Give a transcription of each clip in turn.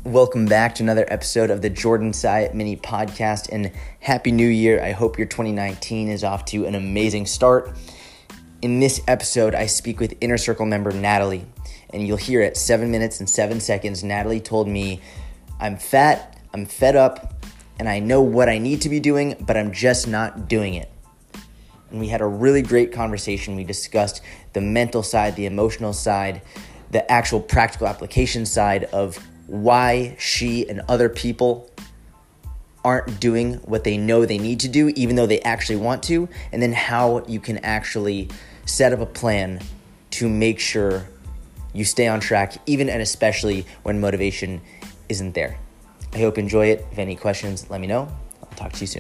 Welcome back to another episode of the Jordan Syatt Mini Podcast, and Happy New Year. I hope your 2019 is off to an amazing start. In this episode, I speak with Inner Circle member Natalie, and you'll hear at 7 minutes and 7 seconds, Natalie told me, I'm fat, I'm fed up, and I know what I need to be doing, but I'm just not doing it. And we had a really great conversation. We discussed the mental side, the emotional side, the actual practical application side of why she and other people aren't doing what they know they need to do, even though they actually want to, and then how you can actually set up a plan to make sure you stay on track, even and especially when motivation isn't there. I hope you enjoy it. If you have any questions, let me know. I'll talk to you soon.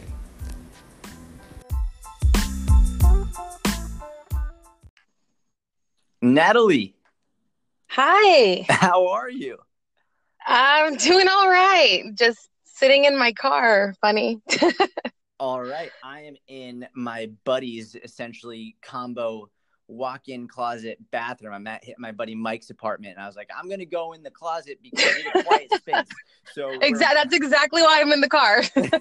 Natalie. Hi. How are you? I'm doing all right. Just sitting in my car. Funny. All right. I am in my buddy's essentially combo walk-in closet bathroom. I'm at my buddy Mike's apartment, and I was like, I'm going to go in the closet because I need a quiet space. So That's exactly why I'm in the car.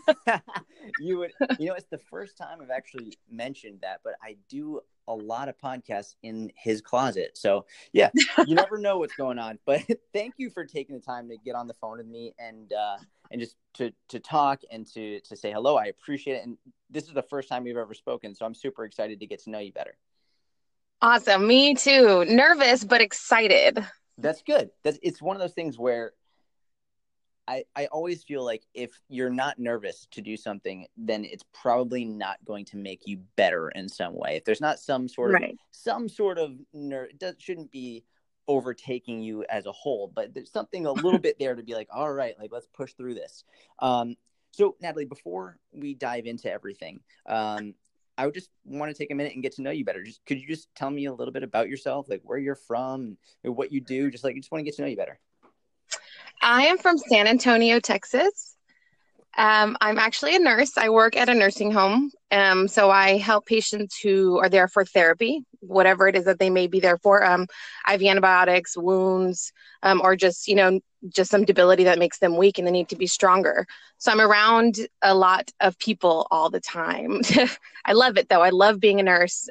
It's the first time I've actually mentioned that, but I do a lot of podcasts in his closet. So yeah, you never know what's going on, but thank you for taking the time to get on the phone with me and just to talk and to say hello. I appreciate it. And this is the first time we've ever spoken, so I'm super excited to get to know you better. Awesome. Me too. Nervous, but excited. That's good. It's one of those things where I always feel like if you're not nervous to do something, then it's probably not going to make you better in some way. If there's not some sort of it shouldn't be overtaking you as a whole, but there's something a little bit there to be like, all right, like let's push through this. So Natalie, before we dive into everything, I would just want to take a minute and get to know you better. Could you just tell me a little bit about yourself, like where you're from, and what you do? Just want to get to know you better. I am from San Antonio, Texas. I'm actually a nurse. I work at a nursing home. So I help patients who are there for therapy, whatever it is that they may be there for, IV antibiotics, wounds, or just some debility that makes them weak and they need to be stronger. So I'm around a lot of people all the time. I love it though. I love being a nurse.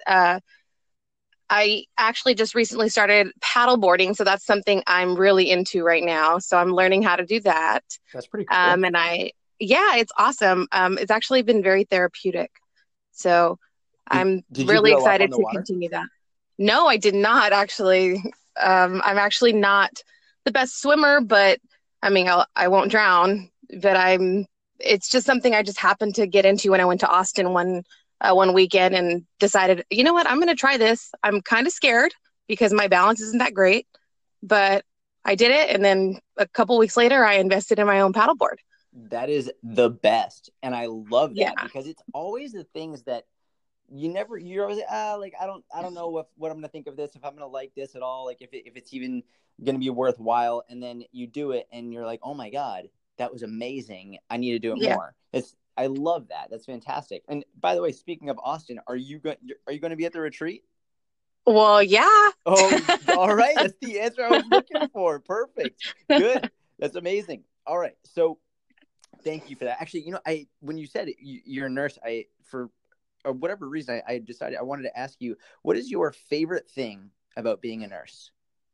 I actually just recently started paddle boarding, so that's something I'm really into right now. So I'm learning how to do that. That's pretty cool. It's awesome. It's actually been very therapeutic. So I'm really excited to continue that. No, I did not actually. I'm actually not the best swimmer, but I mean, I won't drown. But it's just something I just happened to get into when I went to Austin one weekend and decided, you know what, I'm going to try this. I'm kind of scared because my balance isn't that great, but I did it. And then a couple weeks later, I invested in my own paddleboard. That is the best. And I love that because it's always the things that you're always like, I don't know what I'm going to think of this, if I'm going to like this at all, like if it's even going to be worthwhile. And then you do it and you're like, oh my God, that was amazing. I need to do it more. I love that. That's fantastic. And by the way, speaking of Austin, are you going to be at the retreat? Well, yeah. Oh, all right. That's the answer I was looking for. Perfect. Good. That's amazing. All right. So thank you for that. Actually, when you said you're a nurse, for whatever reason, I decided I wanted to ask you, what is your favorite thing about being a nurse?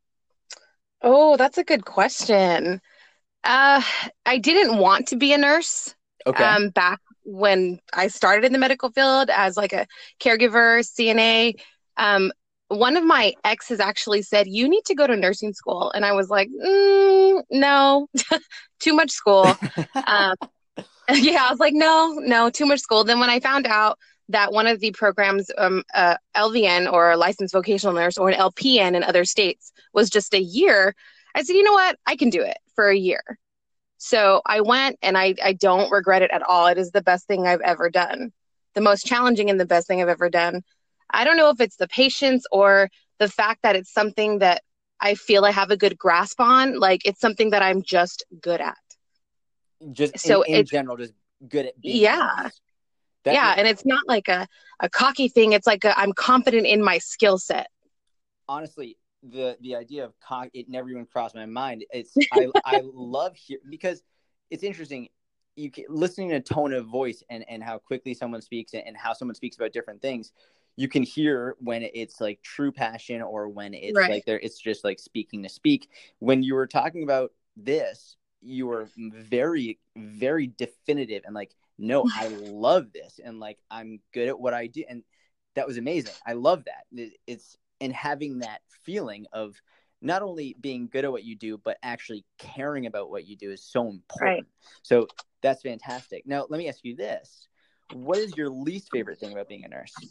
Oh, that's a good question. I didn't want to be a nurse. Okay. Back when I started in the medical field as like a caregiver, CNA, one of my exes actually said, you need to go to nursing school. And I was like, no, too much school. I was like, no, too much school. Then when I found out that one of the programs, LVN or licensed vocational nurse or an LPN in other states was just a year, I said, you know what? I can do it for a year. So I went and I don't regret it at all. It is the best thing I've ever done. The most challenging and the best thing I've ever done. I don't know if it's the patience or the fact that it's something that I feel I have a good grasp on. Like it's something that I'm just good at. Just so in general, just good at being honest. And it's not like a cocky thing. It's like I'm confident in my skill set. Honestly, the idea of it never even crossed my mind. I love because it's interesting. Listening to tone of voice and how quickly someone speaks and how someone speaks about different things, you can hear when it's like true passion or when it's Right. like it's just like speaking to speak. When you were talking about this, you were very, very definitive and like, no, I love this and like I'm good at what I do, and that was amazing. I love that. It's and having that feeling of not only being good at what you do, but actually caring about what you do is so important. Right. So that's fantastic. Now, let me ask you this. What is your least favorite thing about being a nurse?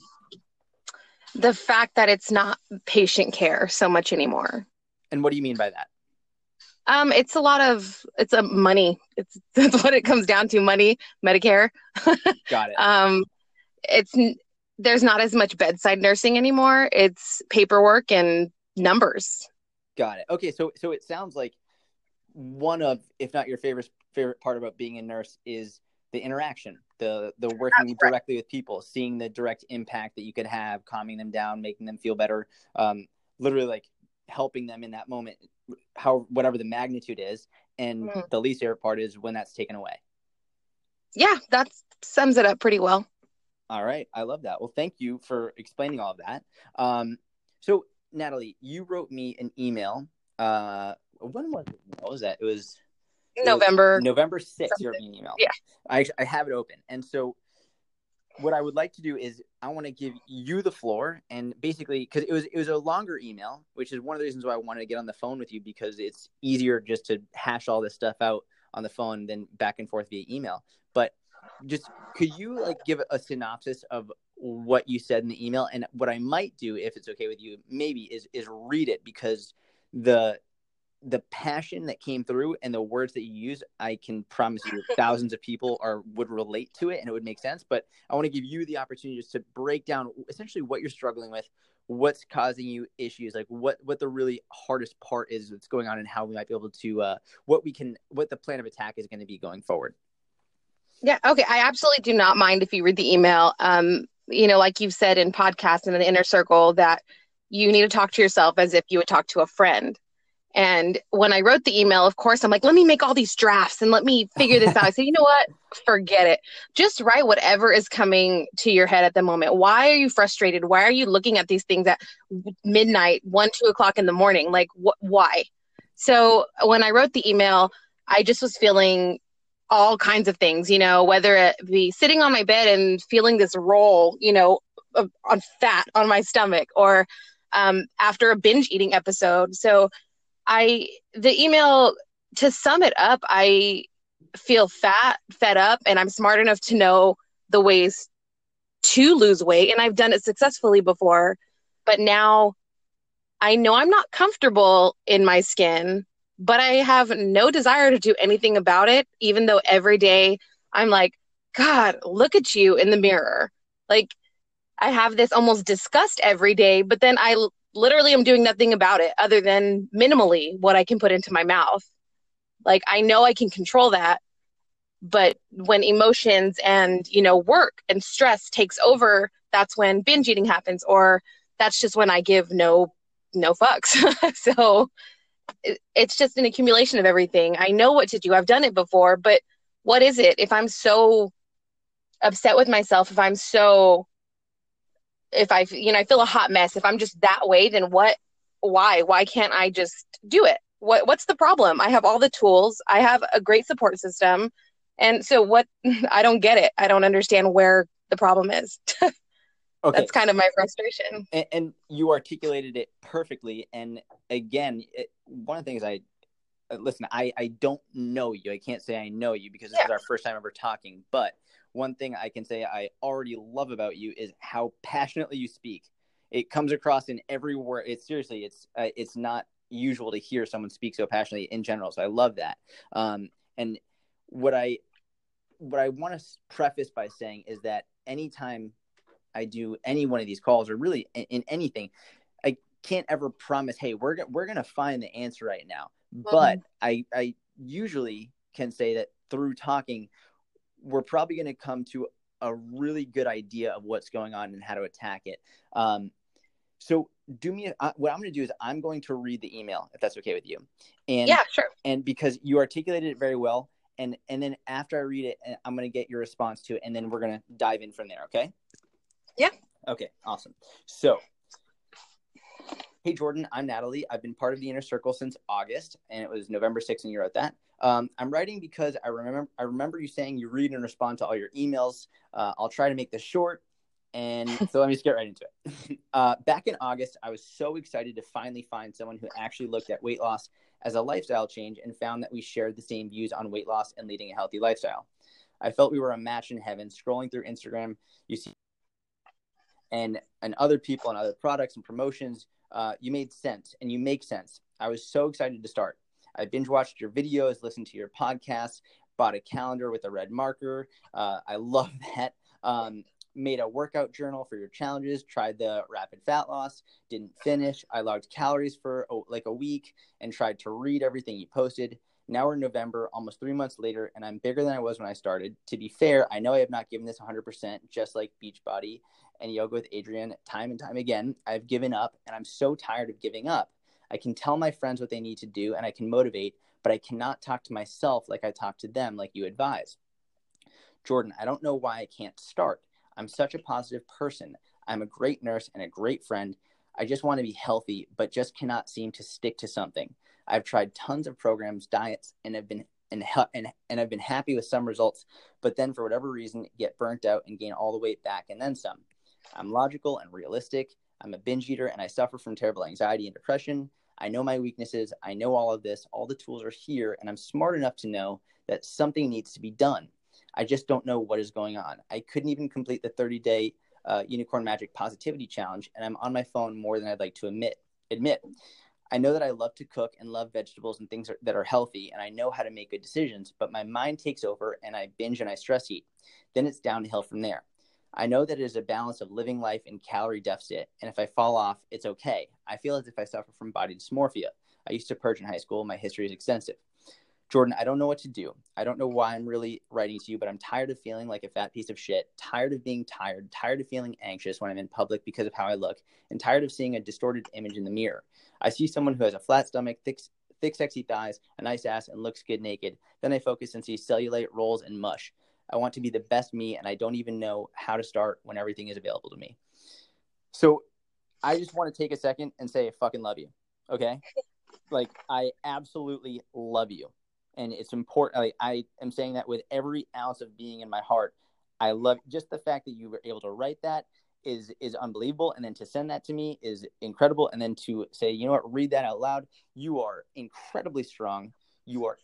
The fact that it's not patient care so much anymore. And what do you mean by that? It's a money. That's what it comes down to, money, Medicare. Got it. It's there's not as much bedside nursing anymore. It's paperwork and numbers. Got it. Okay, so it sounds like one of, if not your favorite part about being a nurse is the interaction, the working directly with people, seeing the direct impact that you could have, calming them down, making them feel better, literally like helping them in that moment, whatever the magnitude is. And the least favorite part is when that's taken away. Yeah, that sums it up pretty well. All right. I love that. Well, thank you for explaining all of that. So Natalie, you wrote me an email. When was it? What was that? It was November 6th. You wrote me an email. Yeah. I have it open. And so what I would like to do is I want to give you the floor, and basically, because it was a longer email, which is one of the reasons why I wanted to get on the phone with you, because it's easier just to hash all this stuff out on the phone than back and forth via email. But just could you like give a synopsis of what you said in the email? And what I might do, if it's okay with you, maybe is read it, because the passion that came through and the words that you use, I can promise you thousands of people would relate to it and it would make sense. But I want to give you the opportunity just to break down essentially what you're struggling with, what's causing you issues, like what the really hardest part is that's going on, and how we might be able to what the plan of attack is going to be going forward. Yeah, okay. I absolutely do not mind if you read the email. Like you've said in podcasts and in the inner circle, that you need to talk to yourself as if you would talk to a friend. And when I wrote the email, of course, I'm like, let me make all these drafts and let me figure this out. I said, you know what? Forget it. Just write whatever is coming to your head at the moment. Why are you frustrated? Why are you looking at these things at midnight, 1, 2 o'clock in the morning? Like, why? So when I wrote the email, I just was feeling all kinds of things, whether it be sitting on my bed and feeling this roll, on fat on my stomach, or after a binge eating episode. So the email, to sum it up, I feel fed up, and I'm smart enough to know the ways to lose weight. And I've done it successfully before, but now I know I'm not comfortable in my skin, but I have no desire to do anything about it, even though every day I'm like, God, look at you in the mirror. Like, I have this almost disgust every day, but then I literally am doing nothing about it other than minimally what I can put into my mouth. Like, I know I can control that, but when emotions and, work and stress takes over, that's when binge eating happens, or that's just when I give no fucks. So it's just an accumulation of everything. I know what to do. I've done it before, but what is it? If I'm so upset with myself, if I feel a hot mess, if I'm just that way, then why can't I just do it? What's the problem? I have all the tools. I have a great support system. And so I don't get it. I don't understand where the problem is. Okay. That's kind of my frustration. And you articulated it perfectly. And again, one of the things I don't know you. I can't say I know you because this is our first time ever talking. But one thing I can say I already love about you is how passionately you speak. It comes across in every word. It's not usual to hear someone speak so passionately in general. So I love that. And what I want to preface by saying is that anytime I do any one of these calls, or really in anything, I can't ever promise, hey, we're going to find the answer right now. But I usually can say that through talking, we're probably going to come to a really good idea of what's going on and how to attack it. So what I'm going to do is I'm going to read the email, if that's okay with you. And Yeah, sure. And because you articulated it very well, and then after I read it, I'm going to get your response to it, and then we're going to dive in from there. Okay? Yeah. Okay. Awesome. So, hey Jordan, I'm Natalie. I've been part of the Inner Circle since August, and it was November 6th, and you wrote that. I'm writing because I remember you saying you read and respond to all your emails. I'll try to make this short. And so let me just get right into it. Back in August, I was so excited to finally find someone who actually looked at weight loss as a lifestyle change and found that we shared the same views on weight loss and leading a healthy lifestyle. I felt we were a match in heaven. Scrolling through Instagram, you see and other people and other products and promotions, you made sense and you make sense. I was so excited to start. I binge watched your videos, listened to your podcasts, bought a calendar with a red marker. I love that. Made a workout journal for your challenges, tried the rapid fat loss, didn't finish. I logged calories for like a week and tried to read everything you posted. Now we're in November, almost 3 months later, and I'm bigger than I was when I started. To be fair, I know I have not given this 100%, just like Beachbody and Yoga with Adriene, time and time again. I've given up, and I'm so tired of giving up. I can tell my friends what they need to do, and I can motivate, but I cannot talk to myself like I talk to them, like you advise. Jordan, I don't know why I can't start. I'm such a positive person. I'm a great nurse and a great friend. I just want to be healthy, but just cannot seem to stick to something. I've tried tons of programs, diets, and have been I've been happy with some results, but then for whatever reason, get burnt out and gain all the weight back and then some. I'm logical and realistic. I'm a binge eater and I suffer from terrible anxiety and depression. I know my weaknesses. I know all of this. All the tools are here, and I'm smart enough to know that something needs to be done. I just don't know what is going on. I couldn't even complete the 30-day Unicorn Magic Positivity Challenge, and I'm on my phone more than I'd like to admit. I know that I love to cook and love vegetables and things that are healthy, and I know how to make good decisions, but my mind takes over, and I binge and I stress eat. Then it's downhill from there. I know that it is a balance of living life in calorie deficit, and if I fall off, it's okay. I feel as if I suffer from body dysmorphia. I used to purge in high school. My history is extensive. Jordan, I don't know what to do. I don't know why I'm really writing to you, but I'm tired of feeling like a fat piece of shit, tired of being tired of feeling anxious when I'm in public because of how I look, and tired of seeing a distorted image in the mirror. I see someone who has a flat stomach, thick, sexy thighs, a nice ass, and looks good naked. Then I focus and see cellulite, rolls, and mush. I want to be the best me, and I don't even know how to start when everything is available to me. So I just want to take a second and say I fucking love you, okay? Like, I absolutely love you. And it's important. Like, I am saying that with every ounce of being in my heart. I love just the fact that you were able to write that is unbelievable. And then to send that to me is incredible. And then to say, you know what, read that out loud. You are incredibly strong. You are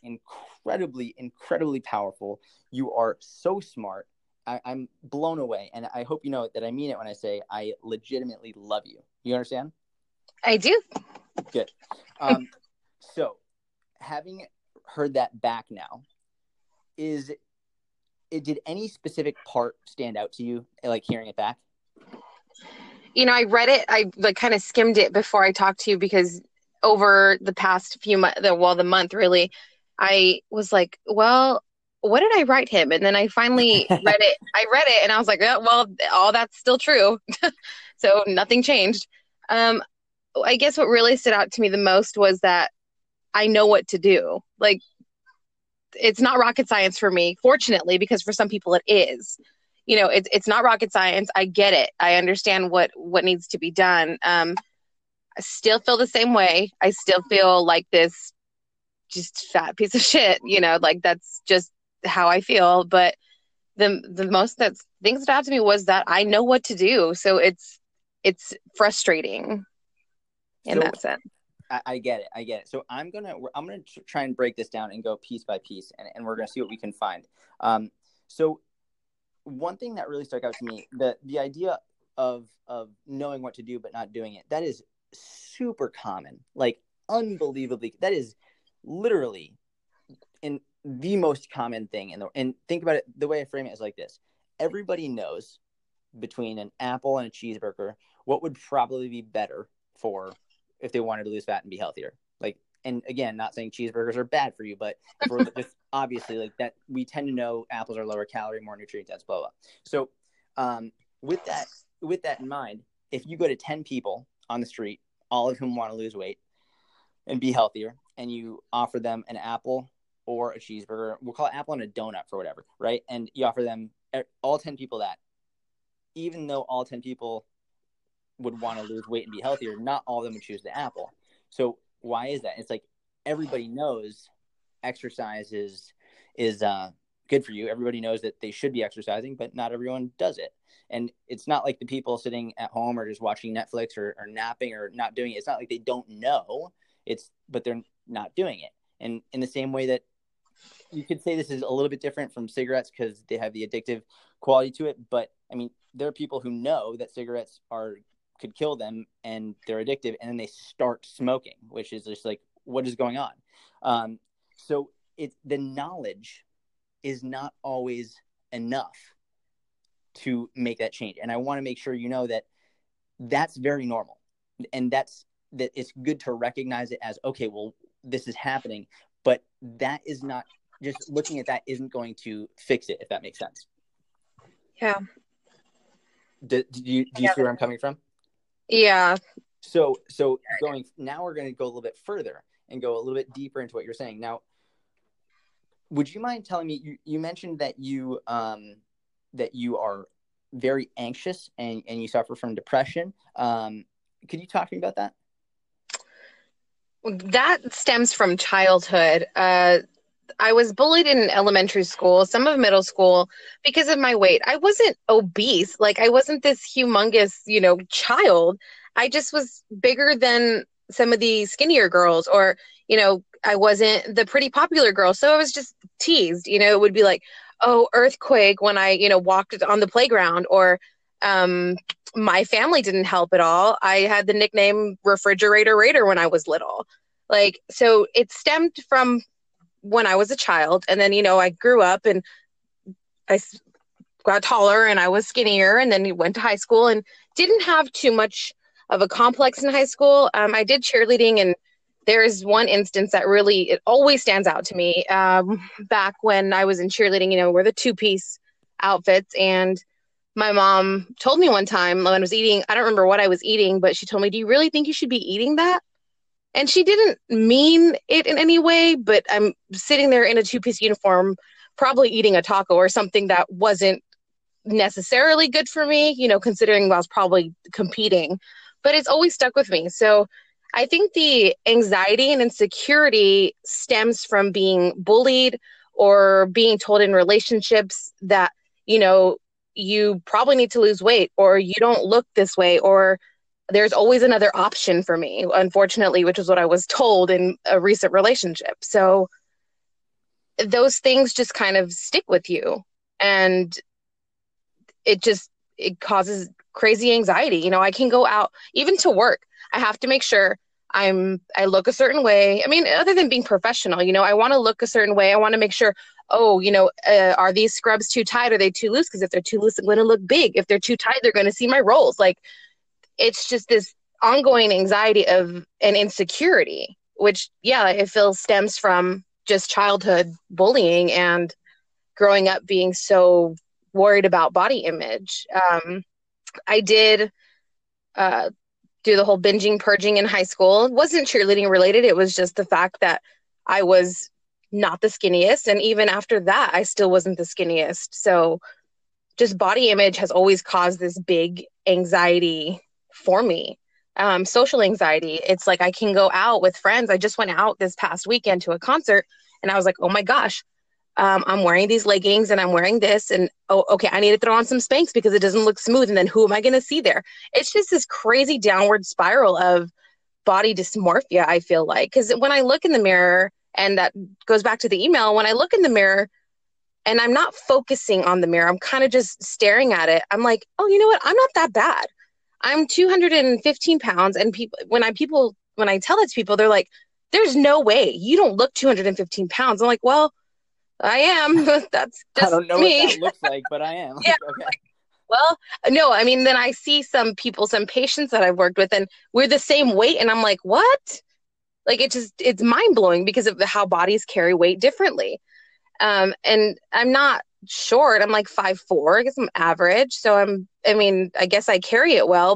incredibly powerful. You are so smart. I'm blown away. And I hope you know that I mean it when I say I legitimately love you. You understand? I do. Good. So having heard that back now, did any specific part stand out to you, like hearing it back? I read it. I like kind of skimmed it before I talked to you because over the past few months, the month really, I was like, well, what did I write him? And then I finally read it. I read it and I was like, oh, well, all that's still true. So nothing changed. I guess what really stood out to me the most was that I know what to do. Like, it's not rocket science for me, fortunately, because for some people it is. It's not rocket science. I get it. I understand what needs to be done. I still feel the same way. I still feel like this just fat piece of shit, like that's just how I feel. But the most that things that out to me was that I know what to do. So it's frustrating in that sense. I get it. So I'm gonna try and break this down and go piece by piece, and we're gonna see what we can find. So one thing that really stuck out to me, the idea of knowing what to do but not doing it, that is super common, like unbelievably. That is literally in the most common thing. And think about it. The way I frame it is like this: everybody knows between an apple and a cheeseburger what would probably be better for if they wanted to lose fat and be healthier. Like, and again, not saying cheeseburgers are bad for you, but if we're just obviously like that, we tend to know apples are lower calorie, more nutrient dense, blah, blah. So with that in mind, if you go to 10 people on the street, all of whom want to lose weight and be healthier, and you offer them an apple or a cheeseburger, we'll call it apple and a donut for whatever, right? And you offer them, all 10 people, that, even though all 10 people would want to lose weight and be healthier, not all of them would choose the apple. So why is that? It's like everybody knows exercise is good for you. Everybody knows that they should be exercising, but not everyone does it. And it's not like the people sitting at home or just watching Netflix or napping or not doing it. It's not like they don't know. But they're not doing it. And in the same way that you could say this is a little bit different from cigarettes because they have the addictive quality to it. But I mean, there are people who know that cigarettes could kill them and they're addictive, and then they start smoking, which is just like, what is going on? So the knowledge is not always enough to make that change. And I want to make sure you know that that's very normal. And that it's good to recognize it as, okay, well, this is happening, but that is not, just looking at that isn't going to fix it, if that makes sense. Yeah. Do you see where I'm coming from? Yeah. So now we're going to go a little bit further and go a little bit deeper into what you're saying. Now, would you mind telling me, you mentioned that you are very anxious and you suffer from depression. Could you talk to me about that? That stems from childhood. I was bullied in elementary school, some of middle school, because of my weight. I wasn't obese. Like, I wasn't this humongous, child. I just was bigger than some of the skinnier girls, or, I wasn't the pretty popular girl. So I was just teased. It would be like, oh, earthquake when I, walked on the playground, or my family didn't help at all. I had the nickname Refrigerator Raider when I was little. Like, so it stemmed from when I was a child. And then, I grew up and I got taller and I was skinnier, and then went to high school and didn't have too much of a complex in high school. I did cheerleading, and there is one instance that really, it always stands out to me. Back when I was in cheerleading, we're the two-piece outfits, and my mom told me one time when I was eating, I don't remember what I was eating, but she told me, do you really think you should be eating that? And she didn't mean it in any way, but I'm sitting there in a two-piece uniform, probably eating a taco or something that wasn't necessarily good for me, considering I was probably competing, but it's always stuck with me. So I think the anxiety and insecurity stems from being bullied or being told in relationships that, you probably need to lose weight, or you don't look this way, or there's always another option for me, unfortunately, which is what I was told in a recent relationship. So those things just kind of stick with you, and it causes crazy anxiety. I can go out even to work. I have to make sure I look a certain way. I mean, other than being professional, I want to look a certain way. I want to make sure, are these scrubs too tight? Are they too loose? Because if they're too loose, I'm going to look big. If they're too tight, they're going to see my rolls. Like, it's just this ongoing anxiety and insecurity, which, I feel stems from just childhood bullying and growing up being so worried about body image. I did do the whole binging, purging in high school. It wasn't cheerleading related. It was just the fact that I was not the skinniest. And even after that, I still wasn't the skinniest. So just body image has always caused this big anxiety for me. Social anxiety. It's like I can go out with friends. I just went out this past weekend to a concert, and I was like, oh my gosh, I'm wearing these leggings and I'm wearing this, and okay, I need to throw on some Spanx because it doesn't look smooth. And then who am I going to see there? It's just this crazy downward spiral of body dysmorphia, I feel like. Because when I look in the mirror, and that goes back to the email, when I look in the mirror and I'm not focusing on the mirror, I'm kind of just staring at it. I'm like, oh, you know what? I'm not that bad. I'm 215 pounds. And when I tell that to people, they're like, there's no way you don't look 215 pounds. I'm like, well, I am. That's just I don't know me. what that looks like, but I am. Yeah. Okay. Like, well, no, I mean, then I see some patients that I've worked with, and we're the same weight. And I'm like, what? Like, it's mind blowing because of how bodies carry weight differently. And I'm not short. I'm like 5'4". I guess I'm average. So I guess I carry it well, but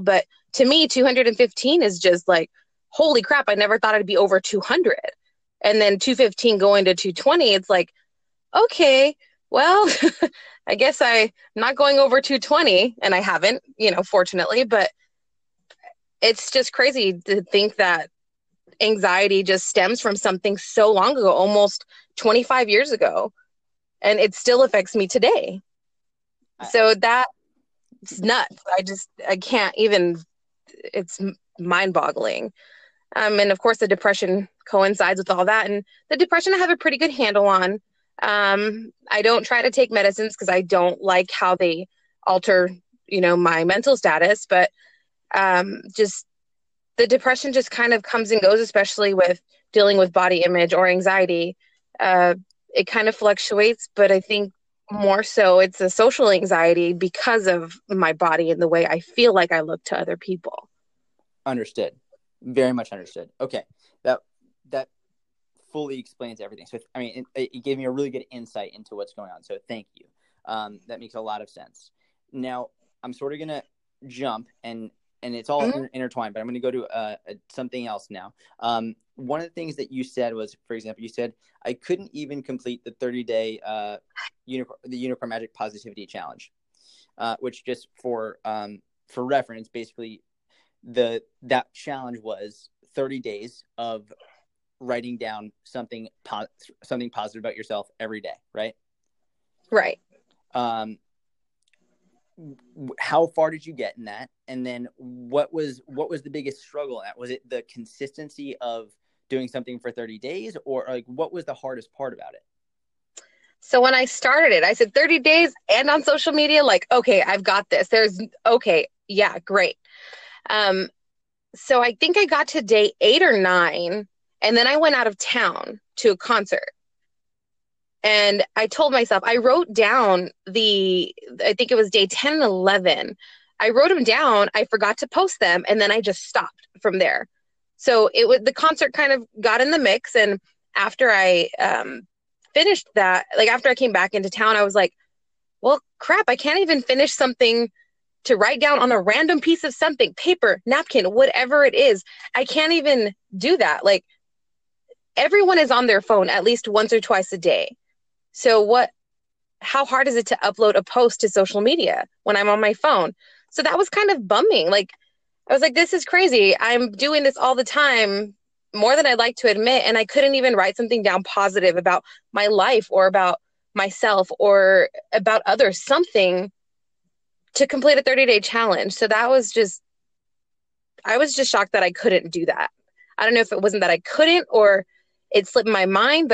to me, 215 is just like, holy crap, I never thought I'd be over 200. And then 215 going to 220, it's like, okay, well, I guess I'm not going over 220, and I haven't, fortunately, but it's just crazy to think that anxiety just stems from something so long ago, almost 25 years ago, and it still affects me today. So that's nuts. I can't even, it's mind boggling. And of course, the depression coincides with all that. And the depression I have a pretty good handle on. I don't try to take medicines because I don't like how they alter, my mental status. But just the depression just kind of comes and goes, especially with dealing with body image or anxiety. It kind of fluctuates, but I think more so it's a social anxiety because of my body and the way I feel like I look to other people. Understood. Very much understood. Okay. That fully explains everything. So, I mean, it gave me a really good insight into what's going on. So thank you. That makes a lot of sense. Now, I'm sort of going to jump and it's all intertwined, but I'm going to go to something else now. One of the things that you said was, for example, you said, I couldn't even complete the 30-day the Unicorn Magic Positivity Challenge, which just for reference, basically that challenge was 30 days of writing down something positive about yourself every day, right? Right. How far did you get in that? And then what was the biggest struggle in that? Was it the consistency of doing something for 30 days, or like what was the hardest part about it? So when I started it, I said 30 days and on social media, like, okay, I've got this. Yeah, great. So I think I got to day 8 or 9, and then I went out of town to a concert. And I told myself, I wrote down I think it was day 10 and 11. I wrote them down. I forgot to post them. And then I just stopped from there. So the concert kind of got in the mix. And after I finished that, like after I came back into town, I was like, well, crap, I can't even finish something to write down on a random piece of something, paper, napkin, whatever it is. I can't even do that. Like everyone is on their phone at least once or twice a day. So how hard is it to upload a post to social media when I'm on my phone? So that was kind of bumming. Like, I was like, this is crazy. I'm doing this all the time, more than I'd like to admit. And I couldn't even write something down positive about my life or about myself or about others, something to complete a 30-day challenge. So I was just shocked that I couldn't do that. I don't know if it wasn't that I couldn't or it slipped my mind, but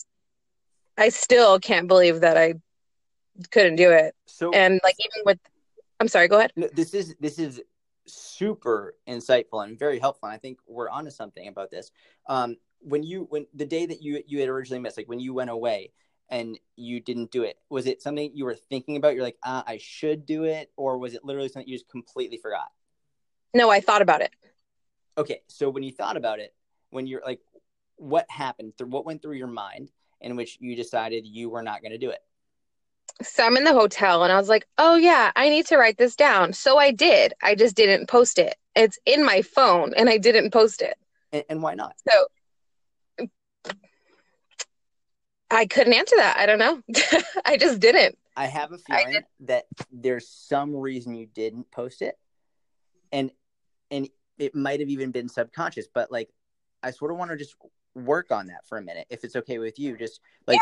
I still can't believe that I couldn't do it. So, and like, I'm sorry, go ahead. This is super insightful and very helpful. And I think we're onto something about this. When the day that you had originally missed, like when you went away and you didn't do it, was it something you were thinking about? You're like, I should do it. Or was it literally something you just completely forgot? No, I thought about it. Okay. So when you thought about it, when you're like, what happened? What went through your mind in which you decided you were not going to do it? So I'm in the hotel and I was like, oh yeah, I need to write this down. So I did. I just didn't post it. It's in my phone and I didn't post it. And why not? So I couldn't answer that. I don't know. I just didn't. I have a feeling that there's some reason you didn't post it. And it might have even been subconscious, but like, I sort of want to just work on that for a minute, if it's okay with you. Just like,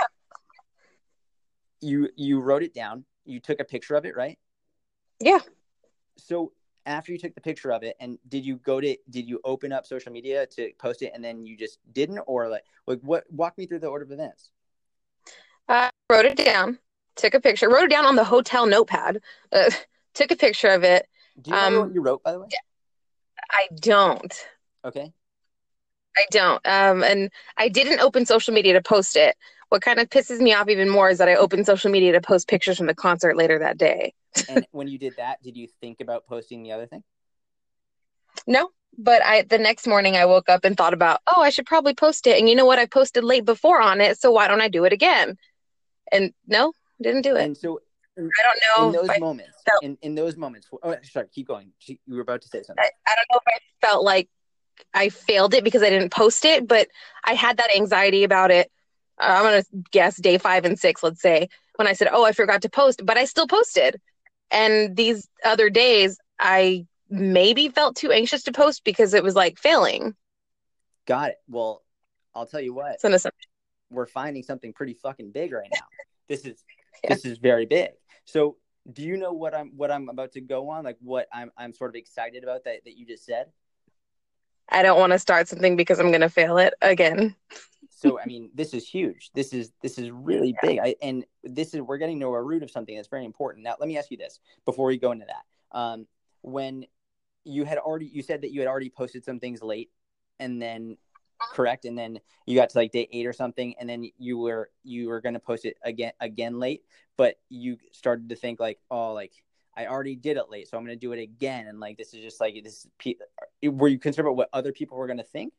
you wrote it down, you took a picture of it, right? Yeah. So after you took the picture of it, and did you open up social media to post it and then you just didn't, or like what, walk me through the order of events. Wrote it down, took a picture, wrote it down on the hotel notepad, took a picture of it. Do you know what you wrote, by the way? I don't. Okay. I don't. And I didn't open social media to post it. What kind of pisses me off even more is that I opened social media to post pictures from the concert later that day. And when you did that, did you think about posting the other thing? No, but the next morning I woke up and thought about, oh, I should probably post it. And you know what? I posted late before on it, so why don't I do it again? And no, didn't do it. And so I don't in know if those I moments, felt, in those moments. Oh, sorry, keep going. You were about to say something. I don't know if I felt like I failed it because I didn't post it, but I had that anxiety about it. I'm going to guess day 5 and 6, let's say, when I said, oh, I forgot to post, but I still posted. And these other days, I maybe felt too anxious to post because it was like failing. Got it. Well, I'll tell you what, It's an assumption. we're finding something pretty fucking big right now. This is Yeah. this is very big. So, do you know what I'm about to go on? Like what I'm sort of excited about that you just said? I don't want to start something because I'm going to fail it again. So, I mean, this is huge. This is really big. And we're getting to a root of something that's very important. Now, let me ask you this before we go into that. When you said that you had already posted some things late, and then correct, and then you got to like day 8 or something, and then you were going to post it again late, but you started to think like, oh, like I already did it late, so I'm going to do it again, and like this is just like this. Were you concerned about what other people were going to think?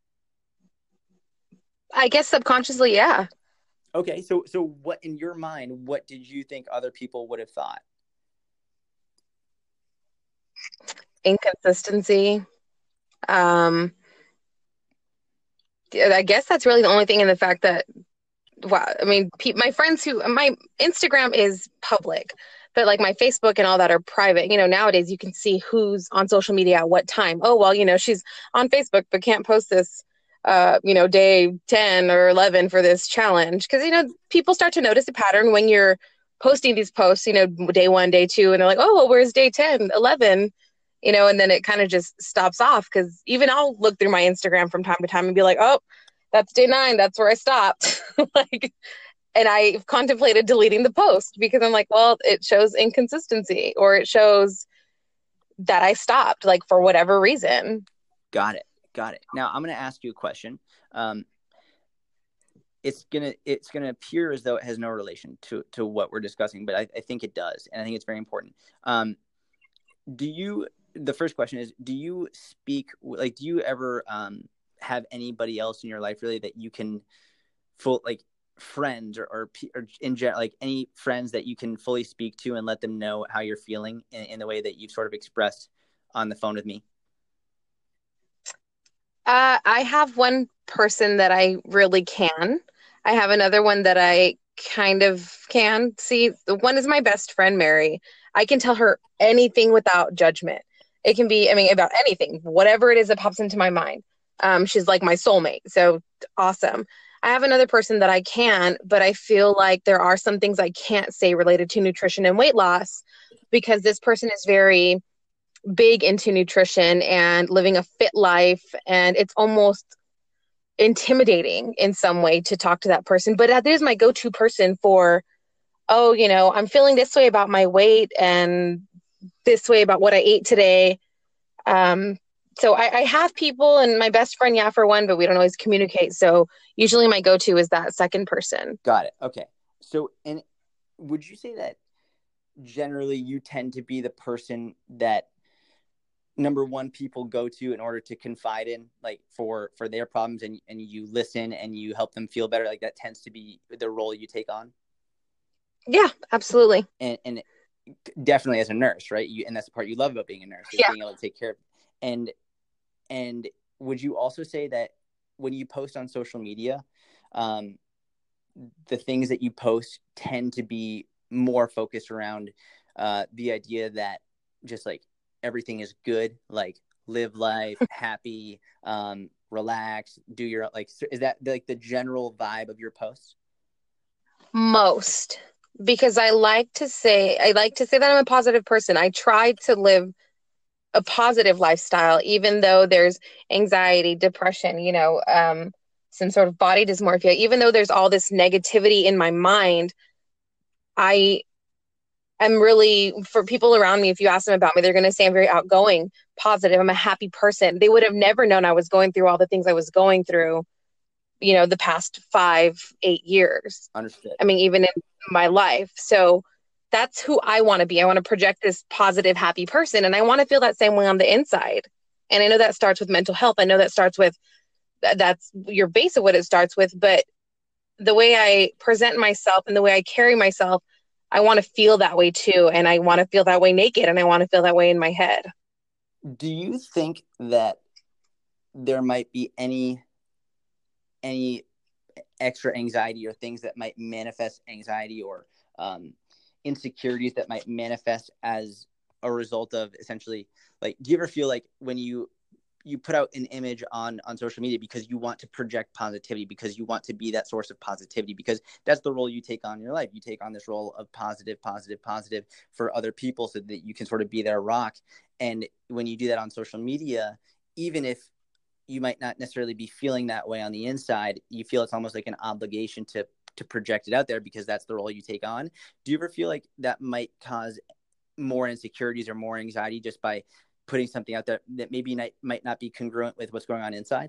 I guess subconsciously, yeah. Okay, so what in your mind, what did you think other people would have thought? Inconsistency. Um, I guess that's really the only thing in the fact that, wow, I mean, my friends my Instagram is public, but like my Facebook and all that are private. Nowadays you can see who's on social media at what time. Oh, well, she's on Facebook, but can't post this, day 10 or 11 for this challenge. Because, people start to notice a pattern when you're posting these posts, day 1, day 2, and they're like, oh, well, where's day 10, 11? And then it kind of just stops off because even I'll look through my Instagram from time to time and be like, oh, that's day 9. That's where I stopped. Like, and I've contemplated deleting the post because I'm like, well, it shows inconsistency or it shows that I stopped, like for whatever reason. Got it. Now I'm going to ask you a question. It's gonna appear as though it has no relation to what we're discussing, but I think it does, and I think it's very important. The first question is, do you ever have anybody else in your life really that you can friends or in general, like any friends that you can fully speak to and let them know how you're feeling in the way that you've sort of expressed on the phone with me? I have one person that I really can. I have another one that I kind of can. See, the one is my best friend, Mary. I can tell her anything without judgment. It can be, I mean, about anything, whatever it is that pops into my mind. She's like my soulmate. So awesome. I have another person that I can, but I feel like there are some things I can't say related to nutrition and weight loss because this person is very big into nutrition and living a fit life. And it's almost intimidating in some way to talk to that person. But that is my go-to person for, oh, I'm feeling this way about my weight and this way about what I ate today. So I have people, and my best friend, yeah, for one, but we don't always communicate. So usually my go-to is that second person. Got it. Okay. So, and would you say that generally you tend to be the person that number one people go to in order to confide in, like for their problems, and you listen and you help them feel better? Like that tends to be the role you take on? Yeah, absolutely. And definitely as a nurse, right? And that's the part you love about being a nurse, is being able to take care of. And would you also say that when you post on social media, the things that you post tend to be more focused around the idea that just like everything is good, like live life, happy, relax, do your, like, is that like the general vibe of your posts? Most, because I like to say that I'm a positive person. I try to live a positive lifestyle, even though there's anxiety, depression, some sort of body dysmorphia, even though there's all this negativity in my mind. I am really, for people around me, if you ask them about me, they're going to say I'm very outgoing, positive. I'm a happy person. They would have never known I was going through all the things I was going through, the past 5, 8 years. Understood. I mean, even in my life. So that's who I want to be. I want to project this positive, happy person. And I want to feel that same way on the inside. And I know that starts with mental health. I know that starts with, that's your base of what it starts with. But the way I present myself and the way I carry myself, I want to feel that way too. And I want to feel that way naked, and I want to feel that way in my head. Do you think that there might be any extra anxiety or things that might manifest anxiety or insecurities that might manifest as a result of essentially, like, do you ever feel like when you put out an image on social media because you want to project positivity, because you want to be that source of positivity, because that's the role you take on in your life. You take on this role of positive for other people so that you can sort of be their rock. And when you do that on social media, even if you might not necessarily be feeling that way on the inside, you feel it's almost like an obligation to project it out there because that's the role you take on. Do you ever feel like that might cause more insecurities or more anxiety just by putting something out there that maybe might not be congruent with what's going on inside?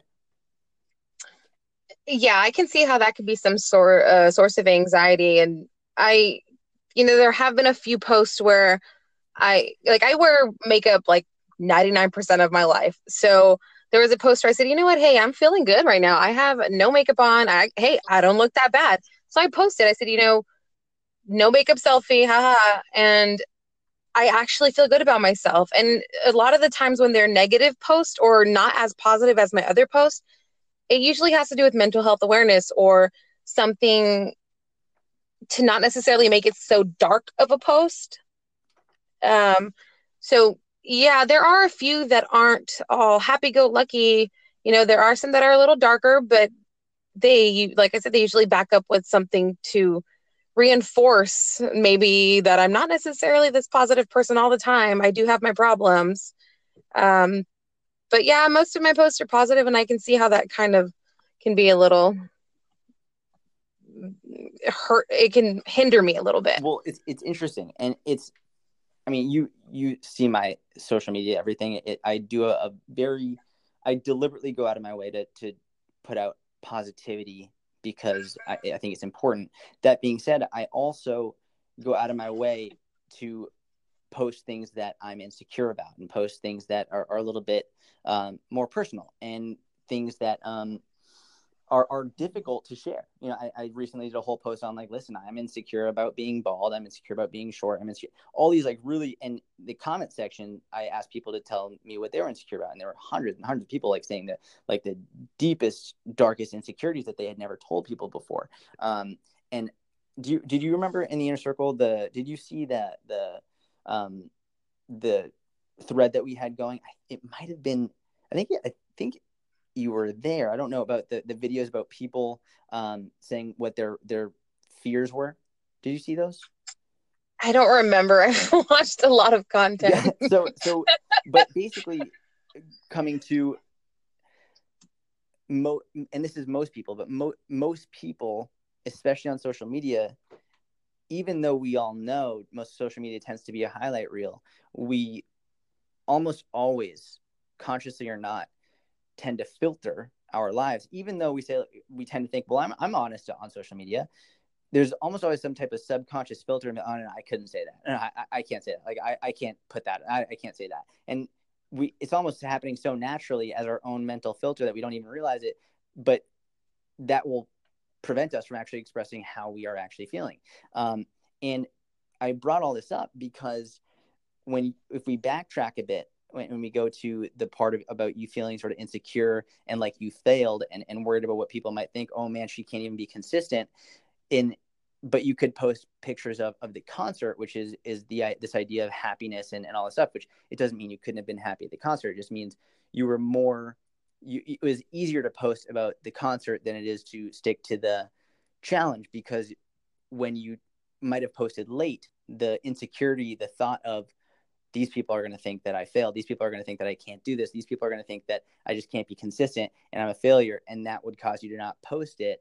Yeah, I can see how that could be some source of anxiety. And I, there have been a few posts where I wear makeup like 99% of my life. So there was a post where I said, you know what? Hey, I'm feeling good right now. I have no makeup on. Hey, I don't look that bad. So I posted, I said, no makeup selfie, haha. And I actually feel good about myself. And a lot of the times when they're negative posts or not as positive as my other posts, it usually has to do with mental health awareness or something to not necessarily make it so dark of a post. Um, so yeah, there are a few that aren't all happy-go-lucky. There are some that are a little darker, but like I said, they usually back up with something to reinforce maybe that I'm not necessarily this positive person all the time. I do have my problems. Um, but yeah, most of my posts are positive, and I can see how that kind of can be a little hurt. It can hinder me a little bit. Well, it's interesting, and I mean, you see my social media, everything. I deliberately go out of my way to put out positivity because I think it's important. That being said, I also go out of my way to post things that I'm insecure about and post things that are a little bit more personal and things that are difficult to share. I recently did a whole post on, like, listen, I'm insecure about being bald. I'm insecure about being short. I'm insecure. All these, like, really, and the comment section, I asked people to tell me what they were insecure about. And there were hundreds and hundreds of people, like, saying that, like, the deepest, darkest insecurities that they had never told people before. And did you remember in the inner circle, did you see the thread that we had going? It might've been, I think you were there. I don't know about the videos about people saying what their fears were. Did you see those? I don't remember. I've watched a lot of content. Yeah. But basically, coming to and this is most people, but most people, especially on social media, even though we all know most social media tends to be a highlight reel, we almost always, consciously or not, tend to filter our lives. Even though we tend to think, well, I'm honest on social media, there's almost always some type of subconscious filter on it. I couldn't say that. No, I can't say that. Like, I can't put that. I can't say that. And it's almost happening so naturally as our own mental filter that we don't even realize it. But that will prevent us from actually expressing how we are actually feeling. And I brought all this up because if we backtrack a bit, when we go to the part about you feeling sort of insecure and like you failed and worried about what people might think, oh man, she can't even be consistent but you could post pictures of the concert, which is this idea of happiness and all this stuff, which it doesn't mean you couldn't have been happy at the concert. It just means you were it was easier to post about the concert than it is to stick to the challenge, because when you might have posted late, the insecurity, the thought of, these people are going to think that I failed. These people are going to think that I can't do this. These people are going to think that I just can't be consistent and I'm a failure. And that would cause you to not post it.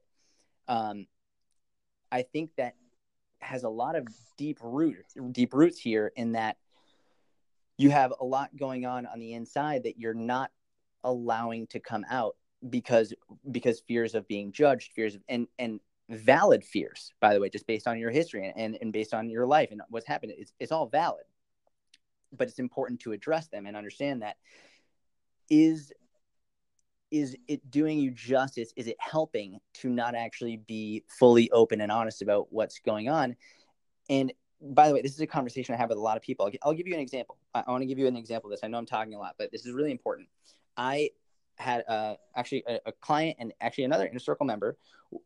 I think that has a lot of deep roots here, in that you have a lot going on the inside that you're not allowing to come out because fears of being judged, fears of, and valid fears, by the way, just based on your history and based on your life and what's happened. It's all valid. But it's important to address them and understand that, is it doing you justice? Is it helping to not actually be fully open and honest about what's going on? And by the way, this is a conversation I have with a lot of people. I'll give you an example. I want to give you an example of this. I know I'm talking a lot, but this is really important. I had actually a client and actually another Inner Circle member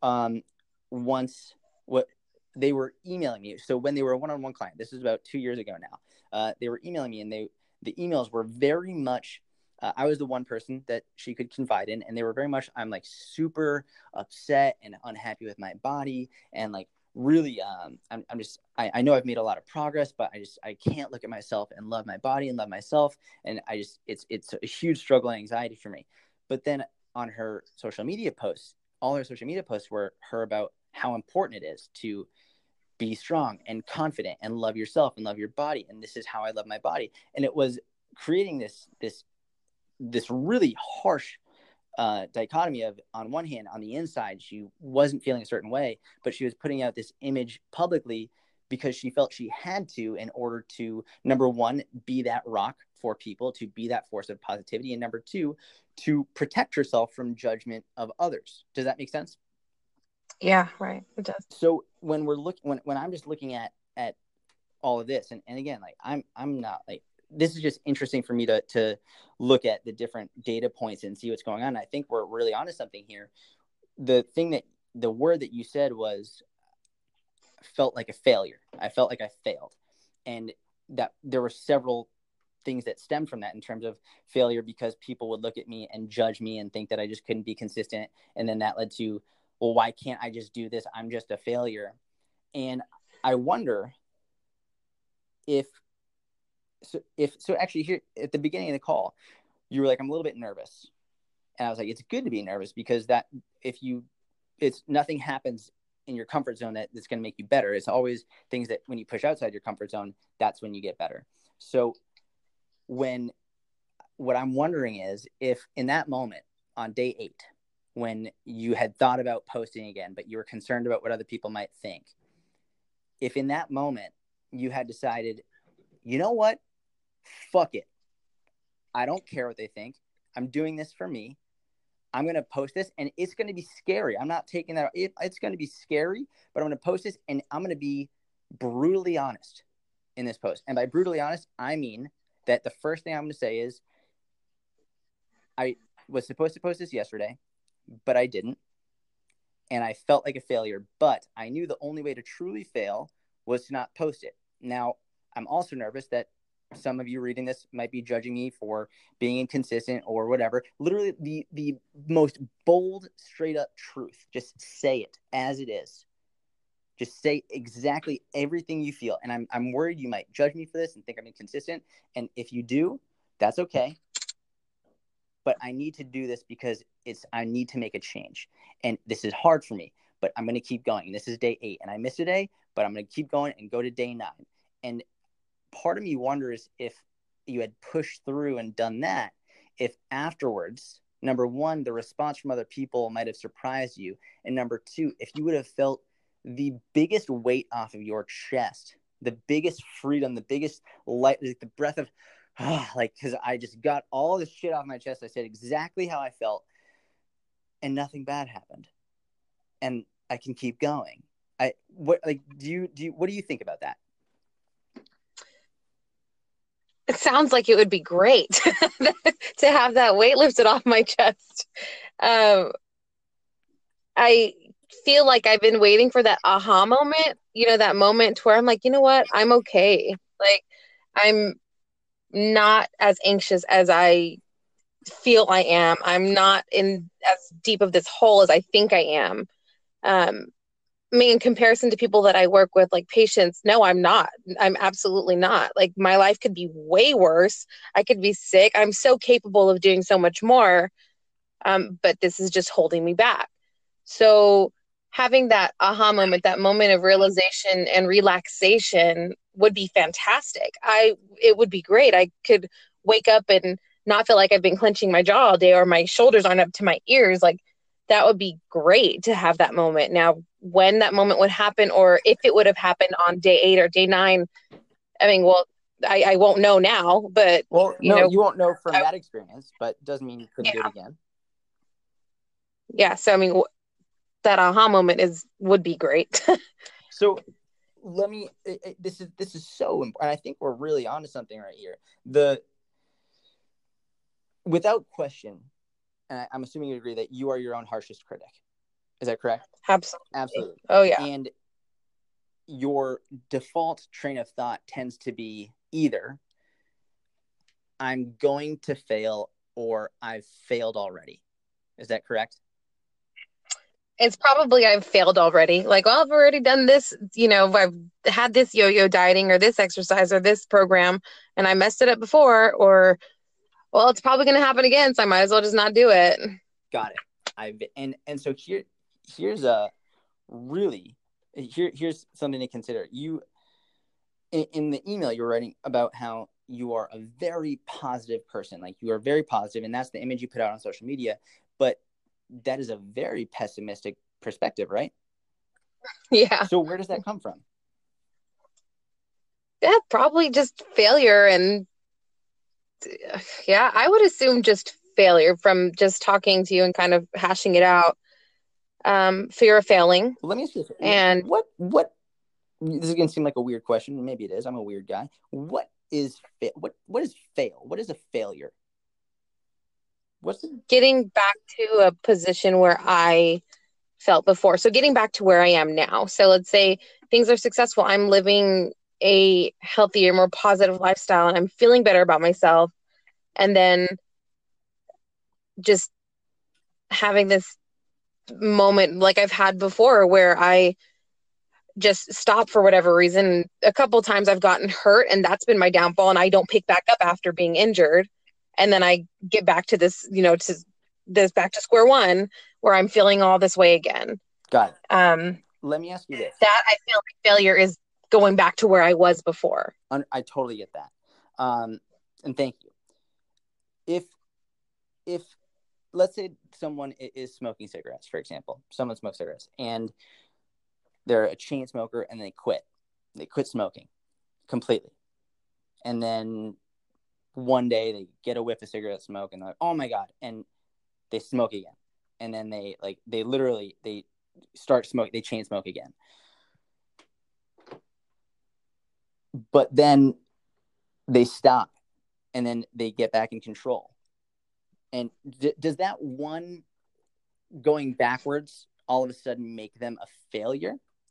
once. What they were emailing me. So when they were a one-on-one client, this is about 2 years ago now, they were emailing me, and the emails were very much, I was the one person that she could confide in, and they were very much, I'm like super upset and unhappy with my body, and like really, I know I've made a lot of progress, but I can't look at myself and love my body and love myself, and it's a huge struggle and anxiety for me. But then on her social media posts, all her social media posts were her about how important it is to be strong and confident and love yourself and love your body, and this is how I love my body. And it was creating this really harsh dichotomy of, on one hand, on the inside, she wasn't feeling a certain way, but she was putting out this image publicly because she felt she had to, in order to, number one, be that rock for people, to be that force of positivity, and number two, to protect herself from judgment of others. Does that make sense? Yeah, right. It does. So when we're looking, when I'm just looking at all of this, and again, like I'm not like, this is just interesting for me to look at the different data points and see what's going on. I think we're really onto something here. The word that you said was, felt like a failure. I felt like I failed, and that there were several things that stemmed from that in terms of failure, because people would look at me and judge me and think that I just couldn't be consistent. And then that led to, well, why can't I just do this? I'm just a failure. And I wonder if actually, here at the beginning of the call, you were like, I'm a little bit nervous. And I was like, it's good to be nervous, because that it's nothing happens in your comfort zone that's going to make you better. It's always things that when you push outside your comfort zone, that's when you get better. So what I'm wondering is, if in that moment on day 8, when you had thought about posting again, but you were concerned about what other people might think, if in that moment you had decided, you know what, fuck it, I don't care what they think, I'm doing this for me, I'm going to post this, and it's going to be scary. I'm not taking that. It's going to be scary, but I'm going to post this, and I'm going to be brutally honest in this post. And by brutally honest, I mean that the first thing I'm going to say is, I was supposed to post this yesterday, but I didn't. And I felt like a failure, but I knew the only way to truly fail was to not post it. Now, I'm also nervous that some of you reading this might be judging me for being inconsistent or whatever. Literally the most bold, straight up truth. Just say it as it is. Just say exactly everything you feel. And I'm worried you might judge me for this and think I'm inconsistent. And if you do, that's okay. But I need to do this because I need to make a change. And this is hard for me, but I'm going to keep going. And this is day 8, and I missed a day, but I'm going to keep going and go to day 9. And part of me wonders, if you had pushed through and done that, if afterwards, number one, the response from other people might have surprised you. And number two, if you would have felt the biggest weight off of your chest, the biggest freedom, the biggest light, like the breath of, like, because I just got all this shit off my chest. I said exactly how I felt, and nothing bad happened, and I can keep going. What do you think about that? It sounds like it would be great to have that weight lifted off my chest. I feel like I've been waiting for that aha moment, that moment where I'm like, you know what? I'm okay. Like, I'm not as anxious as I feel I am. I'm not in as deep of this hole as I think I am. In comparison to people that I work with, like patients, no, I'm not. I'm absolutely not. Like, my life could be way worse. I could be sick. I'm so capable of doing so much more. But this is just holding me back. So having that aha moment, that moment of realization and relaxation would be fantastic. It would be great. I could wake up and not feel like I've been clenching my jaw all day, or my shoulders aren't up to my ears. Like, that would be great to have that moment. Now, when that moment would happen, or if it would have happened on day 8 or day 9, I mean, well, I won't know now, but you won't know from that experience, but doesn't mean you couldn't do it again. Yeah. So, I mean, that aha moment would be great. So let me. This is so important. I think we're really onto something right here. The Without question, and I'm assuming you agree that you are your own harshest critic. Is that correct? Absolutely. Absolutely. Oh yeah. And your default train of thought tends to be either I'm going to fail or I've failed already. Is that correct? It's probably I've failed already. Like, well, I've already done this, I've had this yo-yo dieting or this exercise or this program and I messed it up before, or well, it's probably going to happen again, so I might as well just not do it. Got it. And so here's a really here's something to consider. You in the email you were writing about how you are a very positive person, like you are very positive, and that's the image you put out on social media. But that is a very pessimistic perspective, right? Yeah. So where does that come from? Yeah, probably just failure. And yeah, I would assume just failure from just talking to you and kind of hashing it out. Fear of failing. Well, let me ask you this. And What this is going to seem like a weird question. Maybe it is. I'm a weird guy. What is fail? What is a failure? getting back to a position where I felt before. So getting back to where I am now. So let's say things are successful. I'm living a healthier, more positive lifestyle and I'm feeling better about myself. And then just having this moment like I've had before where I just stop for whatever reason. A couple times I've gotten hurt and that's been my downfall and I don't pick back up after being injured. And then I get back to this, to this back to square one where I'm feeling all this way again. Got it. Let me ask you this. That I feel like failure is going back to where I was before. I totally get that. And thank you. If let's say someone is smoking cigarettes, for example, someone smokes cigarettes and they're a chain smoker and they quit smoking completely. And then one day they get a whiff of cigarette smoke and they're like, oh my God. And they smoke again. And then they start smoking, they chain smoke again. But then they stop and then they get back in control. And does that one going backwards all of a sudden make them a failure?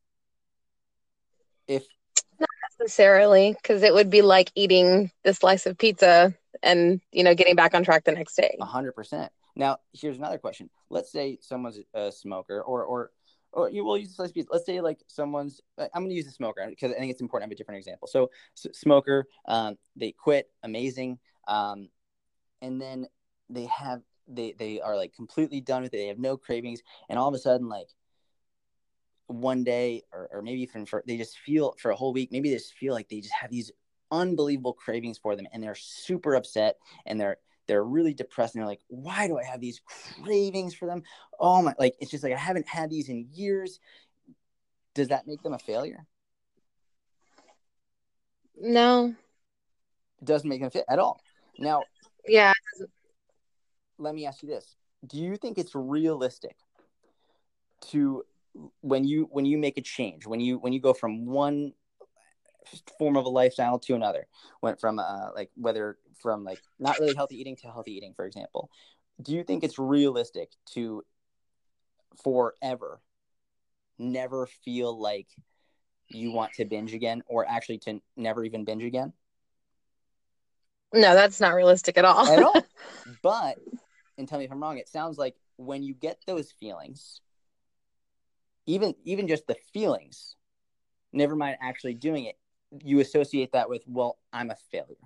Not necessarily, because it would be like eating the slice of pizza and, getting back on track the next day. 100%. Now, here's another question. Let's say someone's a smoker or you will use slice of pizza. Let's say like someone's, I'm going to use the smoker because I think it's important to have a different example. So smoker, they quit, amazing. And then they are like completely done with it. They have no cravings. And all of a sudden, like one day or maybe even they just feel for a whole week, maybe they just feel like they just have these unbelievable cravings for them and they're super upset and they're really depressed and they're like, why do I have these cravings for them? Oh my, like, it's just like, I haven't had these in years. Does that make them a failure? No. It doesn't make them fit at all. Now, yeah. Let me ask you this. Do you think it's realistic to, when you make a change, when you go from one form of a lifestyle to another, went from whether from like not really healthy eating to healthy eating, for example, do you think it's realistic to forever never feel like you want to binge again, or actually to never even binge again? No, that's not realistic at all. At all. But, and tell me if I'm wrong, it sounds like when you get those feelings, even just the feelings, never mind actually doing it, you associate that with, well, I'm a failure.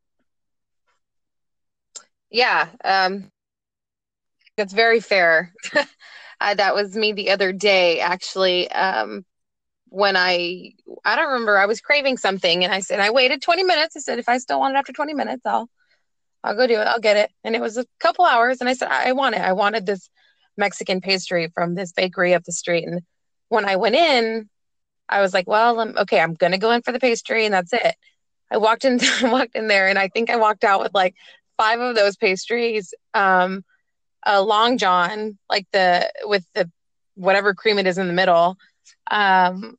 Yeah, that's very fair. That was me the other day, actually. When I don't remember, I was craving something, and I said I waited 20 minutes. I said if I still want it after 20 minutes, I'll go do it. I'll get it. And it was a couple hours, and I said I want it. I wanted this Mexican pastry from this bakery up the street. And when I went in, I was like, well, okay, I'm gonna go in for the pastry, and that's it. I walked in there, and I think I walked out with like 5 of those pastries, a Long John, like with the whatever cream it is in the middle,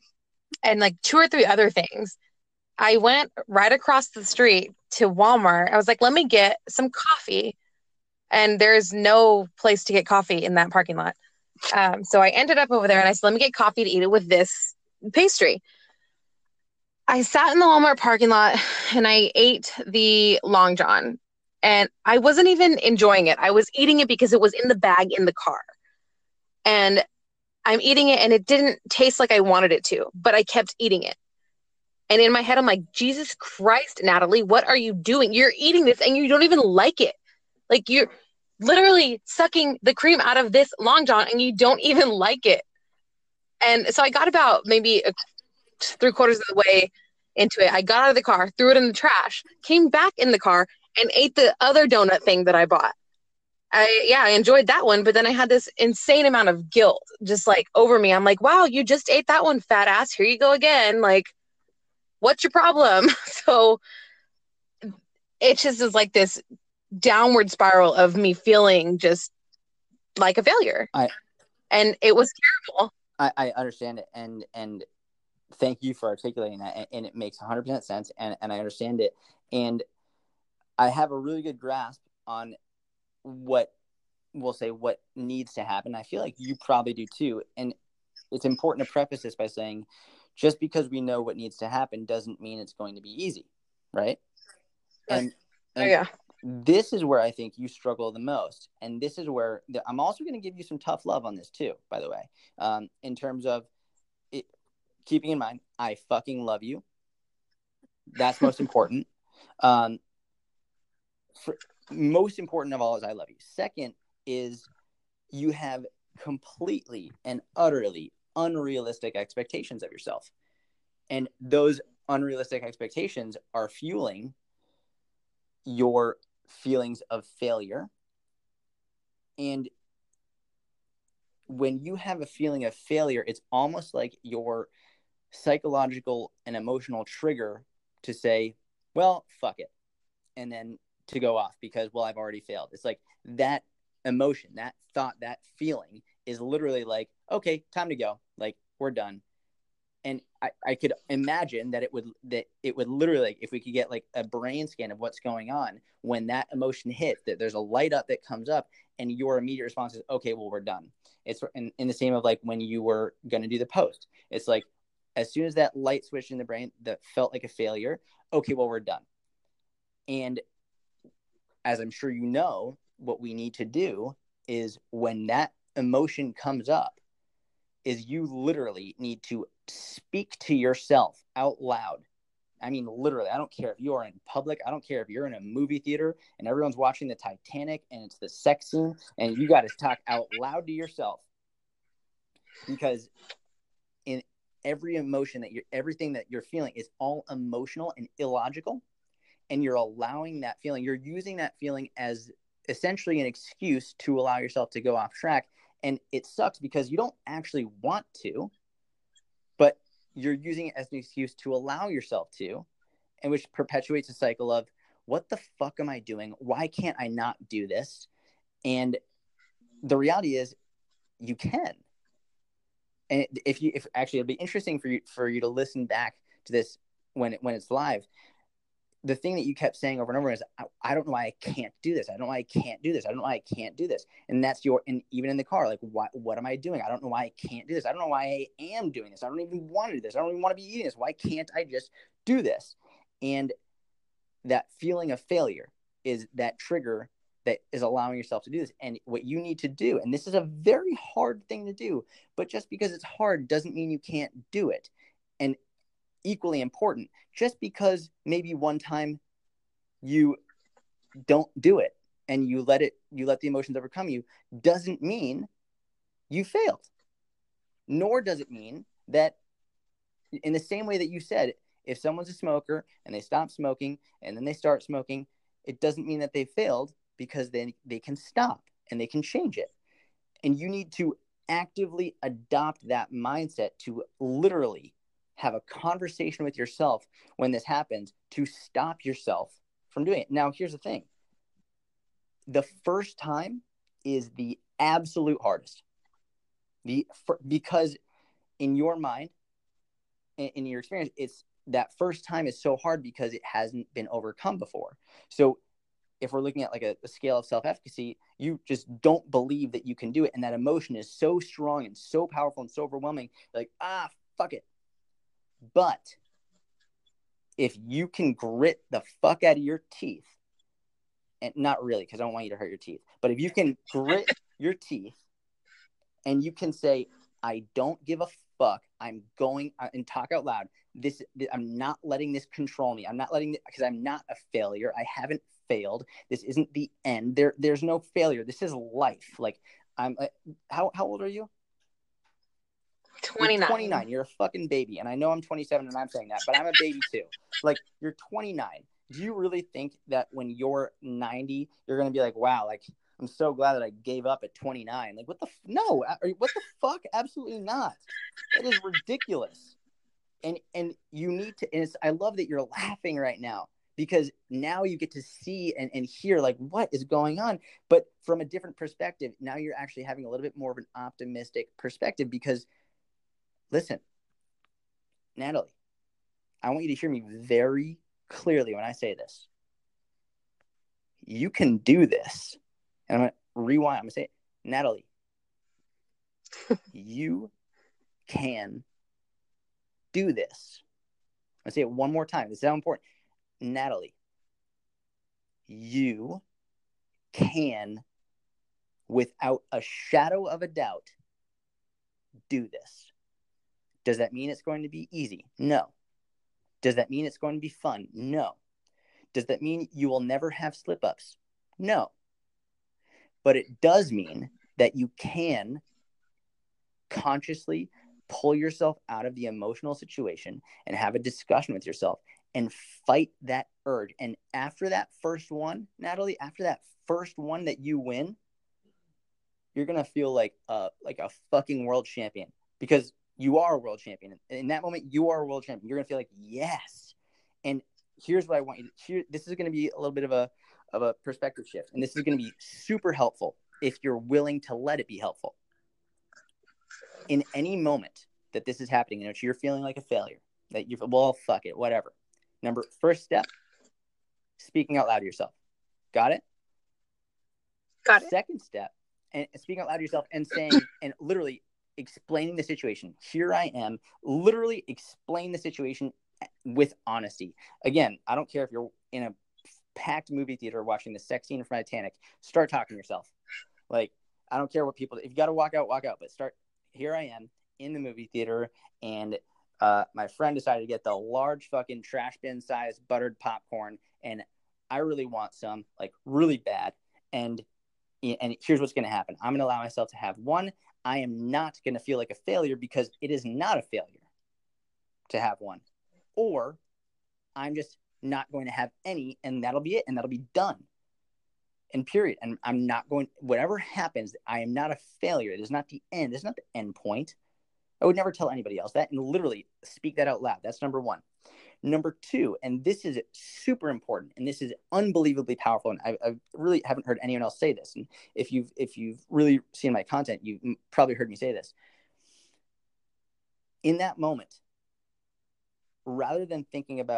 and like two or three other things. I went right across the street to Walmart. I was like, let me get some coffee. And there's no place to get coffee in that parking lot. So I ended up over there and I said, let me get coffee to eat it with this pastry. I sat in the Walmart parking lot and I ate the Long John. And I wasn't even enjoying it. I was eating it because it was in the bag in the car. And I'm eating it and it didn't taste like I wanted it to, but I kept eating it. And in my head, I'm like, Jesus Christ, Natalie, what are you doing? You're eating this and you don't even like it. Like you're literally sucking the cream out of this Long John and you don't even like it. And so I got about maybe three quarters of the way into it. I got out of the car, threw it in the trash, came back in the car, and ate the other donut thing that I bought. I enjoyed that one, but then I had this insane amount of guilt just like over me. I'm like, wow, you just ate that one, fat ass. Here you go again. Like, what's your problem? So it just is like this downward spiral of me feeling just like a failure. I And it was terrible. I understand it, and thank you for articulating that, and it makes 100% sense, and I understand it, and I have a really good grasp on what we'll say what needs to happen. I feel like you probably do too, and it's important to preface this by saying just because we know what needs to happen doesn't mean it's going to be easy, right? And Yeah. this is where I think you struggle the most, and this is where I'm also going to give you some tough love on this too, by the way, in terms of it, keeping in mind I fucking love you. That's most important. Most important of all is I love you. Second is you have completely and utterly unrealistic expectations of yourself. And those unrealistic expectations are fueling your feelings of failure. And when you have a feeling of failure, it's almost like your psychological and emotional trigger to say, well, fuck it. And then to go off because, well, I've already failed. It's like that emotion, that thought, that feeling is literally like, okay, time to go. Like, we're done. And I could imagine that it would literally, like, if we could get like a brain scan of what's going on when that emotion hits, that there's a light up that comes up and your immediate response is, okay, well, we're done. It's in the same of like when you were going to do the post. It's like, as soon as that light switched in the brain that felt like a failure, okay, well, we're done. And as I'm sure you know, what we need to do is when that emotion comes up, is you literally need to speak to yourself out loud. I mean, literally, I don't care if you are in public. I don't care if you're in a movie theater and everyone's watching the Titanic and it's the sex scene and you got to talk out loud to yourself. Because in every emotion everything that you're feeling is all emotional and illogical. And you're allowing that feeling, you're using that feeling as essentially an excuse to allow yourself to go off track. And it sucks because you don't actually want to, but you're using it as an excuse to allow yourself to, and which perpetuates a cycle of, what the fuck am I doing? Why can't I not do this? And the reality is you can. And if actually, it'll be interesting for you to listen back to this when it's live. The thing that you kept saying over and over is, I don't know why I can't do this. I don't know why I can't do this. I don't know why I can't do this. And that's even in the car, like, what am I doing? I don't know why I can't do this. I don't know why I am doing this. I don't even want to do this. I don't even want to be eating this. Why can't I just do this? And that feeling of failure is that trigger that is allowing yourself to do this. And what you need to do, and this is a very hard thing to do, but just because it's hard doesn't mean you can't do it. And equally important, just because maybe one time you don't do it and you let the emotions overcome you, doesn't mean you failed. Nor does it mean that, in the same way that you said, if someone's a smoker and they stop smoking and then they start smoking, it doesn't mean that they failed, because they can stop and they can change it. And you need to actively adopt that mindset to literally have a conversation with yourself when this happens, to stop yourself from doing it. Now, here's the thing. The first time is the absolute hardest. Because in your mind, in your experience, it's that first time is so hard because it hasn't been overcome before. So if we're looking at like a scale of self-efficacy, you just don't believe that you can do it. And that emotion is so strong and so powerful and so overwhelming. Like, fuck it. But if you can grit the fuck out of your teeth, and not really, because I don't want you to hurt your teeth, but if you can grit your teeth and you can say, I don't give a fuck, I'm going and talk out loud. I'm not letting this control me. I'm not letting it, because I'm not a failure. I haven't failed. This isn't the end. There's no failure. This is life. Like, I'm how old are you? 29. You're 29. You're a fucking baby. And I know I'm 27 and I'm saying that, but I'm a baby too. Like, you're 29. Do you really think that when you're 90, you're going to be like, wow, like, I'm so glad that I gave up at 29. Like, no, what the fuck? Absolutely not. That is ridiculous. And you need to, and I love that you're laughing right now, because now you get to see and hear like what is going on, but from a different perspective. Now you're actually having a little bit more of an optimistic perspective, because listen, Natalie, I want you to hear me very clearly when I say this. You can do this. And I'm going to rewind. I'm going to say, Natalie, you can do this. I'm going to say it one more time. This is how important. Natalie, you can, without a shadow of a doubt, do this. Does that mean it's going to be easy? No. Does that mean it's going to be fun? No. Does that mean you will never have slip-ups? No. But it does mean that you can consciously pull yourself out of the emotional situation and have a discussion with yourself and fight that urge. And after that first one, Natalie, after that first one that you win, you're going to feel like a fucking world champion, because you are a world champion. In that moment, you are a world champion. You're going to feel like, yes. And here's what I want you to hear. This is going to be a little bit of a perspective shift. And this is going to be super helpful if you're willing to let it be helpful. In any moment that this is happening, in which you're feeling like a failure, that you've, well, fuck it, whatever. First step, speaking out loud to yourself. Got it? Got it. Second step, and speaking out loud to yourself and saying, and literally explaining the situation. Here I am, literally explain the situation with honesty. Again, I don't care if you're in a packed movie theater watching the sex scene from Titanic. Start talking to yourself. Like, I don't care what people, if you got to walk out, but start. Here I am in the movie theater, and my friend decided to get the large fucking trash bin size buttered popcorn, and I really want some, like, really bad. And here's what's going to happen. I'm going to allow myself to have one. I am not going to feel like a failure, because it is not a failure to have one. Or I'm just not going to have any, and that'll be it, and that'll be done. And period. And I'm not going, whatever happens, I am not a failure. It is not the end. It's not the end point. I would never tell anybody else that, and literally speak that out loud. That's number one. Number two, and this is super important, and this is unbelievably powerful, and I really haven't heard anyone else say this. And if you've really seen my content, you've probably heard me say this. In that moment, rather than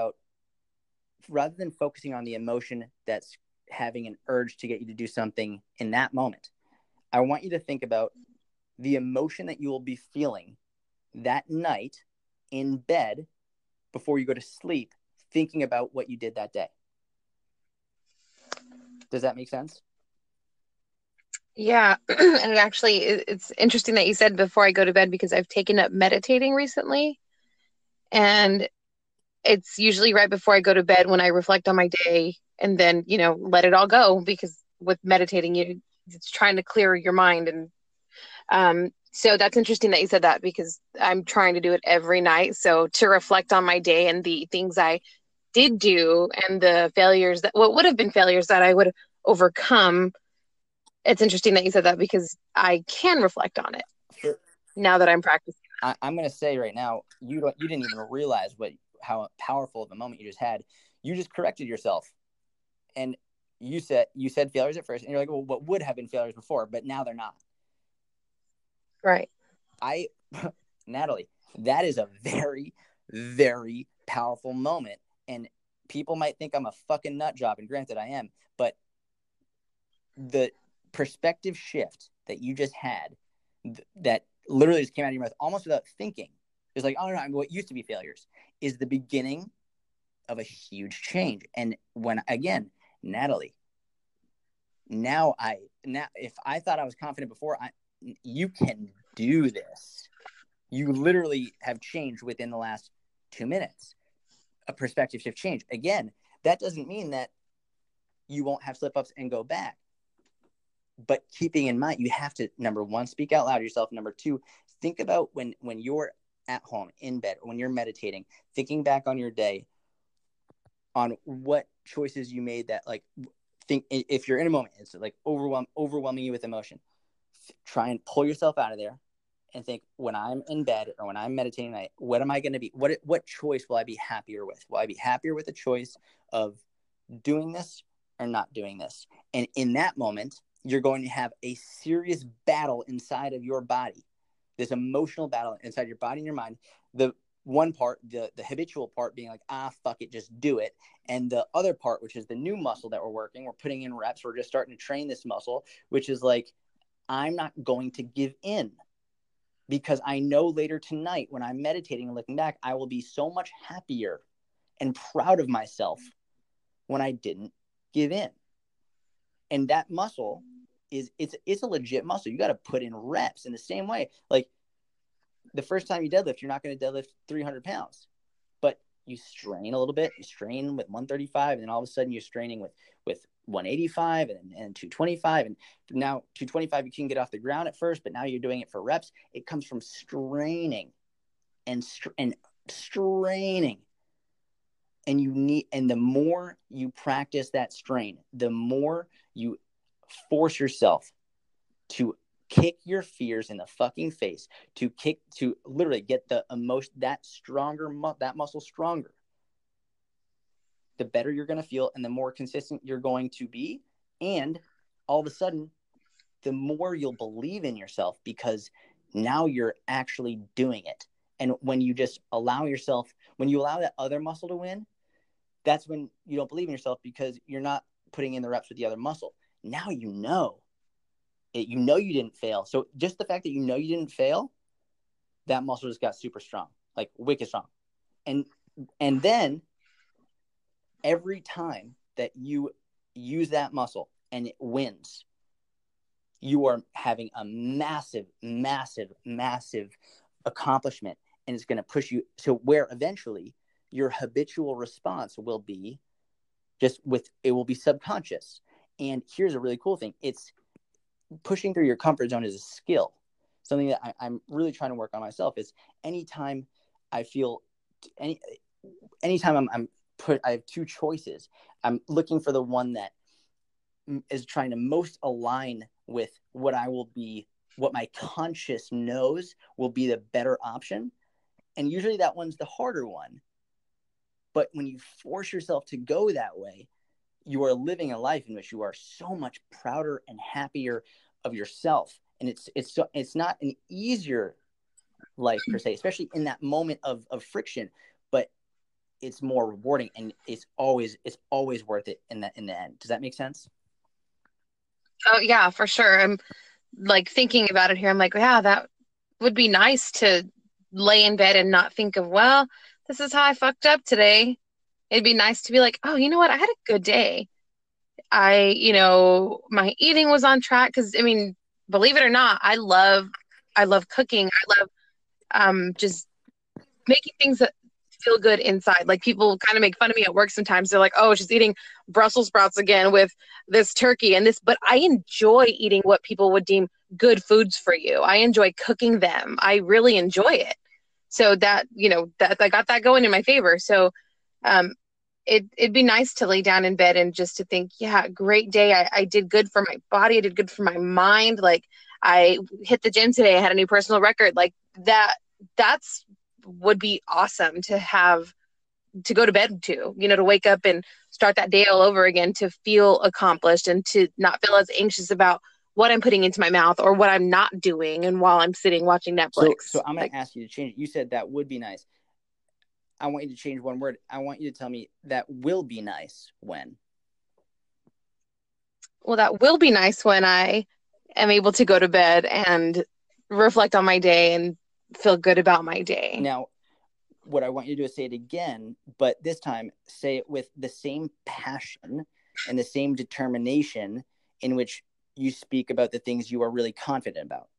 focusing on the emotion that's having an urge to get you to do something in that moment, I want you to think about the emotion that you will be feeling that night in bed before you go to sleep, thinking about what you did that day. Does that make sense? Yeah. And actually, it's interesting that you said before I go to bed, because I've taken up meditating recently. And it's usually right before I go to bed when I reflect on my day and then, let it all go, because with meditating, it's trying to clear your mind. And so that's interesting that you said that, because I'm trying to do it every night. So to reflect on my day and the things I did do and the failures what would have been failures that I would overcome. It's interesting that you said that, because I can reflect on it now that I'm practicing. I'm going to say right now, you didn't even realize how powerful of a moment you just had. You just corrected yourself, and you said failures at first, and you're like, well, what would have been failures before, but now they're not. Right. Natalie, that is a very very powerful moment. And people might think I'm a fucking nut job, and granted I am, but the perspective shift that you just had, that literally just came out of your mouth almost without thinking, is like, oh no, what used to be failures, is the beginning of a huge change. And when, again, Natalie, now if I thought I was confident before, you can do this. You literally have changed within the last 2 minutes. A perspective shift change. Again, that doesn't mean that you won't have slip ups and go back. But keeping in mind, you have to, number one, speak out loud to yourself. Number two, think about when you're at home, in bed, or when you're meditating, thinking back on your day, on what choices you made that, like, think, if you're in a moment, it's like overwhelming you with emotion, try and pull yourself out of there and think, when I'm in bed or when I'm meditating tonight, what am I going to be? What choice will I be happier with? Will I be happier with the choice of doing this or not doing this? And in that moment, you're going to have a serious battle inside of your body, this emotional battle inside your body and your mind. The one part, the habitual part, being like, fuck it, just do it. And the other part, which is the new muscle that we're putting in reps, we're just starting to train this muscle, which is like, I'm not going to give in, because I know later tonight when I'm meditating and looking back, I will be so much happier and proud of myself when I didn't give in. And that muscle it's a legit muscle. You got to put in reps in the same way. Like, the first time you deadlift, you're not going to deadlift 300 pounds, but you strain a little bit. You strain with 135, and then all of a sudden you're straining with 185 and 225. And now 225, you can get off the ground at first, but now you're doing it for reps. It comes from straining and straining. And the more you practice that strain, the more you force yourself to kick your fears in the fucking face, to literally get the emotion, that muscle stronger, the better you're going to feel, and the more consistent you're going to be. And all of a sudden, the more you'll believe in yourself, because now you're actually doing it. And when you just allow that other muscle to win, that's when you don't believe in yourself, because you're not putting in the reps with the other muscle. Now you know you didn't fail. So just the fact that you didn't fail, that muscle just got super strong, like wicked strong. And then every time that you use that muscle and it wins, you are having a massive, massive, massive accomplishment. And it's going to push you to where eventually your habitual response will be it will be subconscious. And here's a really cool thing. It's pushing through your comfort zone is a skill. Something that I'm really trying to work on myself is anytime I feel anytime I have two choices, I'm looking for the one that is trying to most align with what my conscious knows will be the better option. And usually that one's the harder one. But when you force yourself to go that way, you are living a life in which you are so much prouder and happier of yourself. And it's not an easier life per se, especially in that moment of friction, but it's more rewarding, and it's always worth it in the end. Does that make sense? Oh yeah, for sure. I'm like thinking about it here. I'm like, yeah, that would be nice to lay in bed and not think of, well, this is how I fucked up today. It'd be nice to be like, oh, you know what? I had a good day. My eating was on track, because I mean, believe it or not, I love cooking. I love just making things that feel good inside. Like, people kind of make fun of me at work sometimes. They're like, oh, she's eating Brussels sprouts again with this turkey and this, but I enjoy eating what people would deem good foods for you. I enjoy cooking them. I really enjoy it. So that I got that going in my favor. So it'd be nice to lay down in bed and just to think, yeah, great day. I did good for my body. I did good for my mind. Like, I hit the gym today. I had a new personal record. Like, that's would be awesome to have, to go to bed to wake up and start that day all over again, to feel accomplished and to not feel as anxious about what I'm putting into my mouth or what I'm not doing and while I'm sitting watching Netflix. So I'm going to ask you to change it. You said that would be nice. I want you to change one word. I want you to tell me that will be nice when. Well, that will be nice when I am able to go to bed and reflect on my day and feel good about my day. Now, what I want you to do is say it again, but this time say it with the same passion and the same determination in which you speak about the things you are really confident about.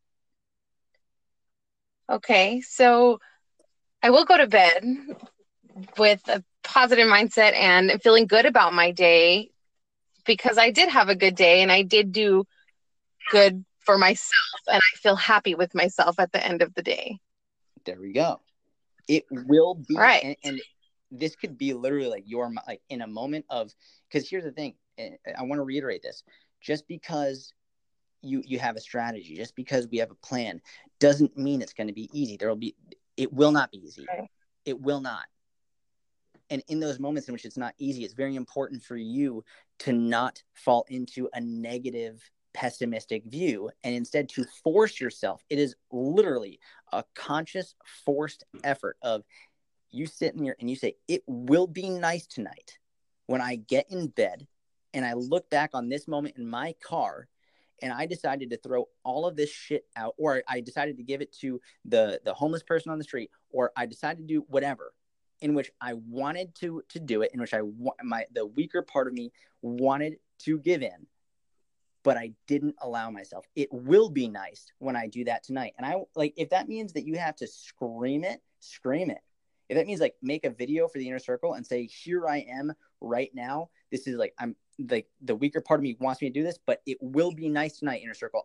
Okay, so I will go to bed with a positive mindset and feeling good about my day because I did have a good day and I did do good for myself and I feel happy with myself at the end of the day. There we go. It will be, right. And this could be literally like your, like in a moment of, because here's the thing, I want to reiterate this. Just because you have a strategy, just because we have a plan, doesn't mean it's going to be easy. It will not be easy. Right. It will not. And in those moments in which it's not easy, it's very important for you to not fall into a negative, pessimistic view and instead to force yourself. It is literally a conscious, forced effort of you sitting here and you say, it will be nice tonight when I get in bed and I look back on this moment in my car and I decided to throw all of this shit out, or I decided to give it to the homeless person on the street, or I decided to do whatever in which I wanted to do it, in which the weaker part of me wanted to give in, but I didn't allow myself. It will be nice when I do that tonight. And I like, if that means that you have to scream it, scream it. If that means like make a video for the Inner Circle and say, here I am right now. This is like, I'm like the weaker part of me wants me to do this, but it will be nice tonight, Inner Circle.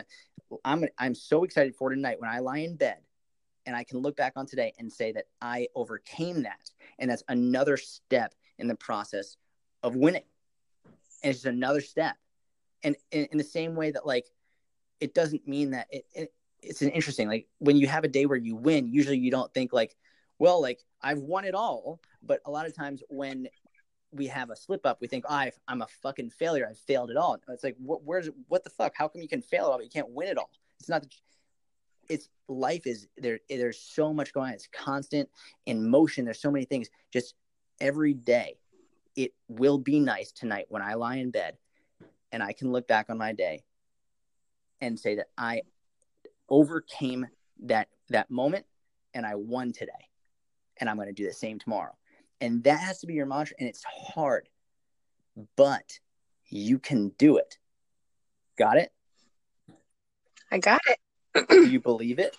I'm so excited for tonight when I lie in bed and I can look back on today and say that I overcame that. And that's another step in the process of winning. And it's just another step. And in the same way that like, it doesn't mean that it's an interesting, like when you have a day where you win, usually you don't think like, well, like I've won it all. But a lot of times when we have a slip up, we think, oh, I'm a fucking failure. I've failed it all. It's like, what the fuck? How come you can fail it all, but you can't win it all? It's not, it's life is there. There's so much going on. It's constant in motion. There's so many things just every day. It will be nice tonight when I lie in bed and I can look back on my day and say that I overcame that moment and I won today. And I'm going to do the same tomorrow. And that has to be your mantra. And it's hard, but you can do it. Got it? I got it. Do you believe it?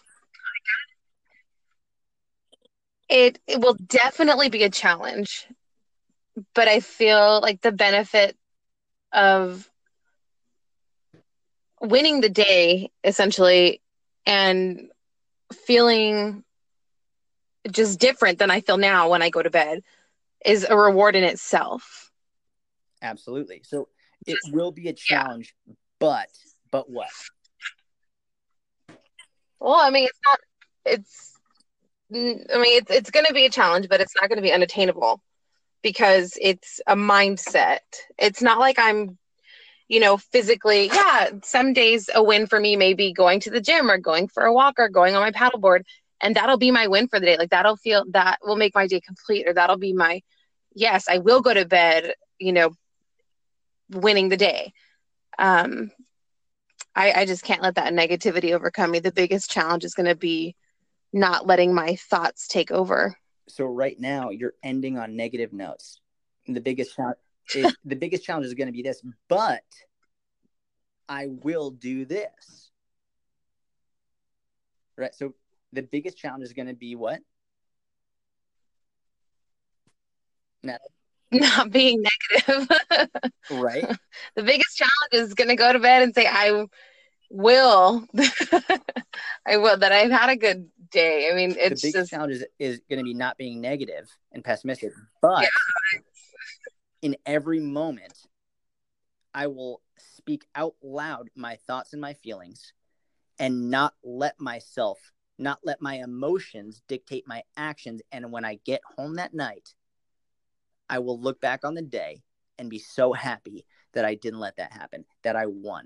It will definitely be a challenge, but I feel like the benefit of winning the day essentially and feeling just different than I feel now when I go to bed is a reward in itself. Absolutely. So it will be a challenge, but what? Well, I mean, it's going to be a challenge, but it's not going to be unattainable because it's a mindset. It's not like I'm, physically, some days a win for me may be going to the gym or going for a walk or going on my paddleboard. And that'll be my win for the day. Like that will make my day complete, or that'll be yes, I will go to bed, winning the day. I just can't let that negativity overcome me. The biggest challenge is going to be not letting my thoughts take over. So right now you're ending on negative notes. And the biggest challenge is going to be this, but I will do this. Right. So the biggest challenge is going to be what? Not being negative. Right. The biggest challenge is going to go to bed and say, I will. I will. That I've had a good day. I mean, it's the biggest challenge is going to be not being negative and pessimistic, but in every moment, I will speak out loud my thoughts and my feelings and not let my emotions dictate my actions. And when I get home that night, I will look back on the day and be so happy that I didn't let that happen, that I won.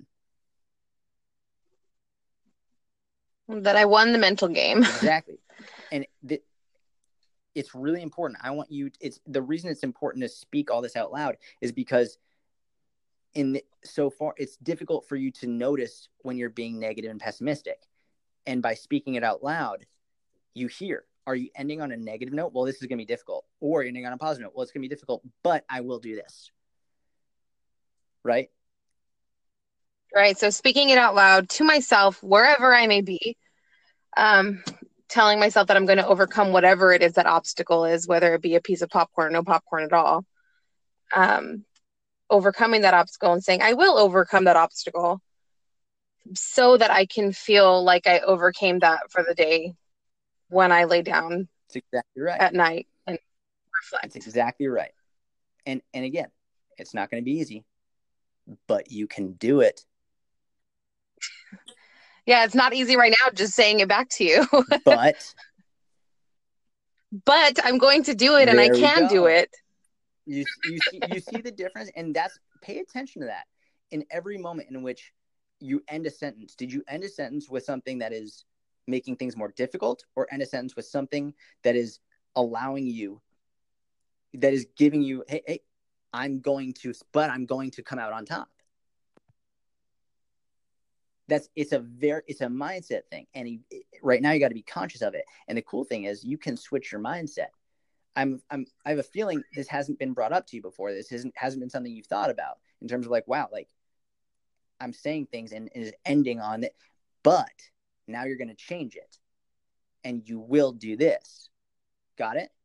That I won the mental game. Exactly. And it's really important. I want you, it's the reason it's important to speak all this out loud is because so far it's difficult for you to notice when you're being negative and pessimistic. And by speaking it out loud, you hear, are you ending on a negative note? Well, this is going to be difficult. Or you're ending on a positive note. Well, it's going to be difficult, but I will do this. Right? Right. So speaking it out loud to myself, wherever I may be, telling myself that I'm going to overcome whatever it is that obstacle is, whether it be a piece of popcorn or no popcorn at all. Overcoming that obstacle and saying, I will overcome that obstacle so that I can feel like I overcame that for the day when I lay down That's exactly right. at night and reflect. That's exactly right. And again, it's not going to be easy, but you can do it. Yeah, it's not easy right now just saying it back to you. But I'm going to do it, and I can do it. You see the difference, and pay attention to that. In every moment in which you end a sentence, did you end a sentence with something that is making things more difficult, or end a sentence with something that is allowing you, that is giving you, hey, I'm going to come out on top. It's a mindset thing. And right now you got to be conscious of it. And the cool thing is you can switch your mindset. I have a feeling this hasn't been brought up to you before. This hasn't been something you've thought about in terms of like, wow, like I'm saying things and is ending on it, but now you're going to change it and you will do this. Got it?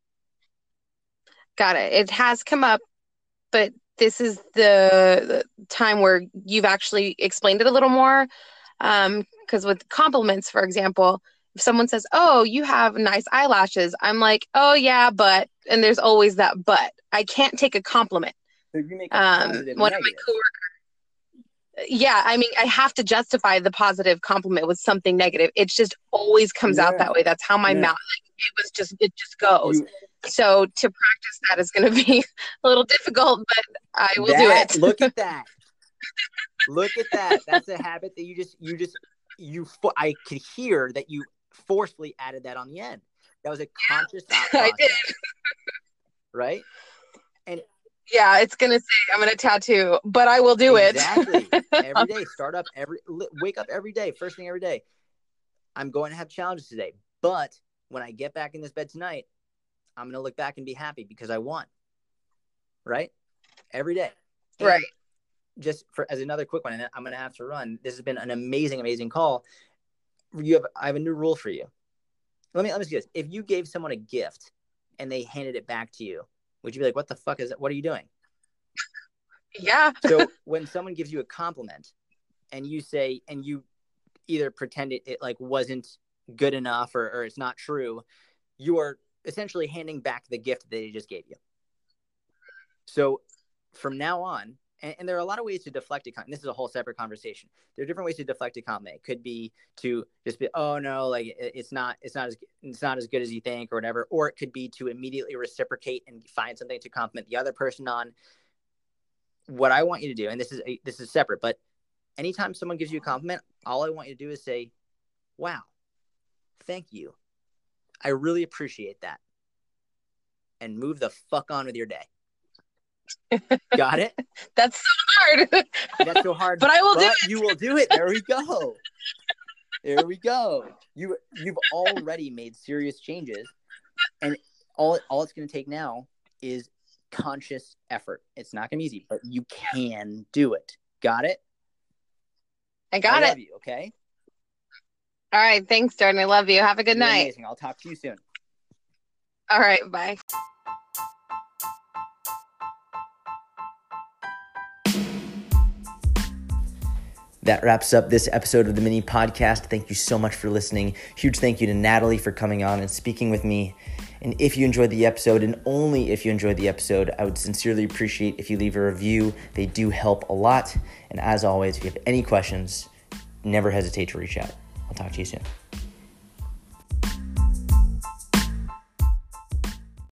Got it. It has come up, but this is the time where you've actually explained it a little more. Because with compliments, for example, if someone says, oh, you have nice eyelashes, I'm like, oh yeah, but, and there's always that but. I can't take a compliment. So you make a positive one of my coworkers, yeah, I mean, I have to justify the positive compliment with something negative. It just always comes out that way. That's how my mouth, like, it just goes. So to practice that is going to be a little difficult, but I will do it. Look at that. Look at that. That's a habit that I could hear that you forcefully added that on the end. That was a conscious thought process. I did. Right? And yeah, it's going to say I'm going to tattoo, but I will do it. Exactly. Every day. Wake up every day. First thing every day. I'm going to have challenges today, but when I get back in this bed tonight, I'm going to look back and be happy because I won. Right? Every day. And right. Just as another quick one, and I'm going to have to run. This has been an amazing call. I have a new rule for you. Let me see this. If you gave someone a gift and they handed it back to you, would you be like, what the fuck is that? What are you doing? Yeah. So when someone gives you a compliment and you say, and you either pretend it like wasn't good enough or it's not true, you are essentially handing back the gift that they just gave you. So from now on, and there are a lot of ways to deflect a compliment. This is a whole separate conversation. There are different ways to deflect a compliment. It could be to just be, oh no, like it's not as good as you think or whatever. Or it could be to immediately reciprocate and find something to compliment the other person on. What I want you to do, and this is separate, but anytime someone gives you a compliment, all I want you to do is say, wow, thank you. I really appreciate that. And move the fuck on with your day. Got it? That's so hard. That's so hard. But I will do it. You will do it. There we go. There we go. You've already made serious changes. And all it's going to take now is conscious effort. It's not going to be easy, but you can do it. Got it? I got it. I love you, okay? All right. Thanks, Jordan. I love you. Have a good night. Amazing. I'll talk to you soon. All right. Bye. That wraps up this episode of the mini podcast. Thank you so much for listening. Huge thank you to Natalie for coming on and speaking with me. And if you enjoyed the episode, and only if you enjoyed the episode, I would sincerely appreciate if you leave a review. They do help a lot. And as always, if you have any questions, never hesitate to reach out. I'll talk to you soon.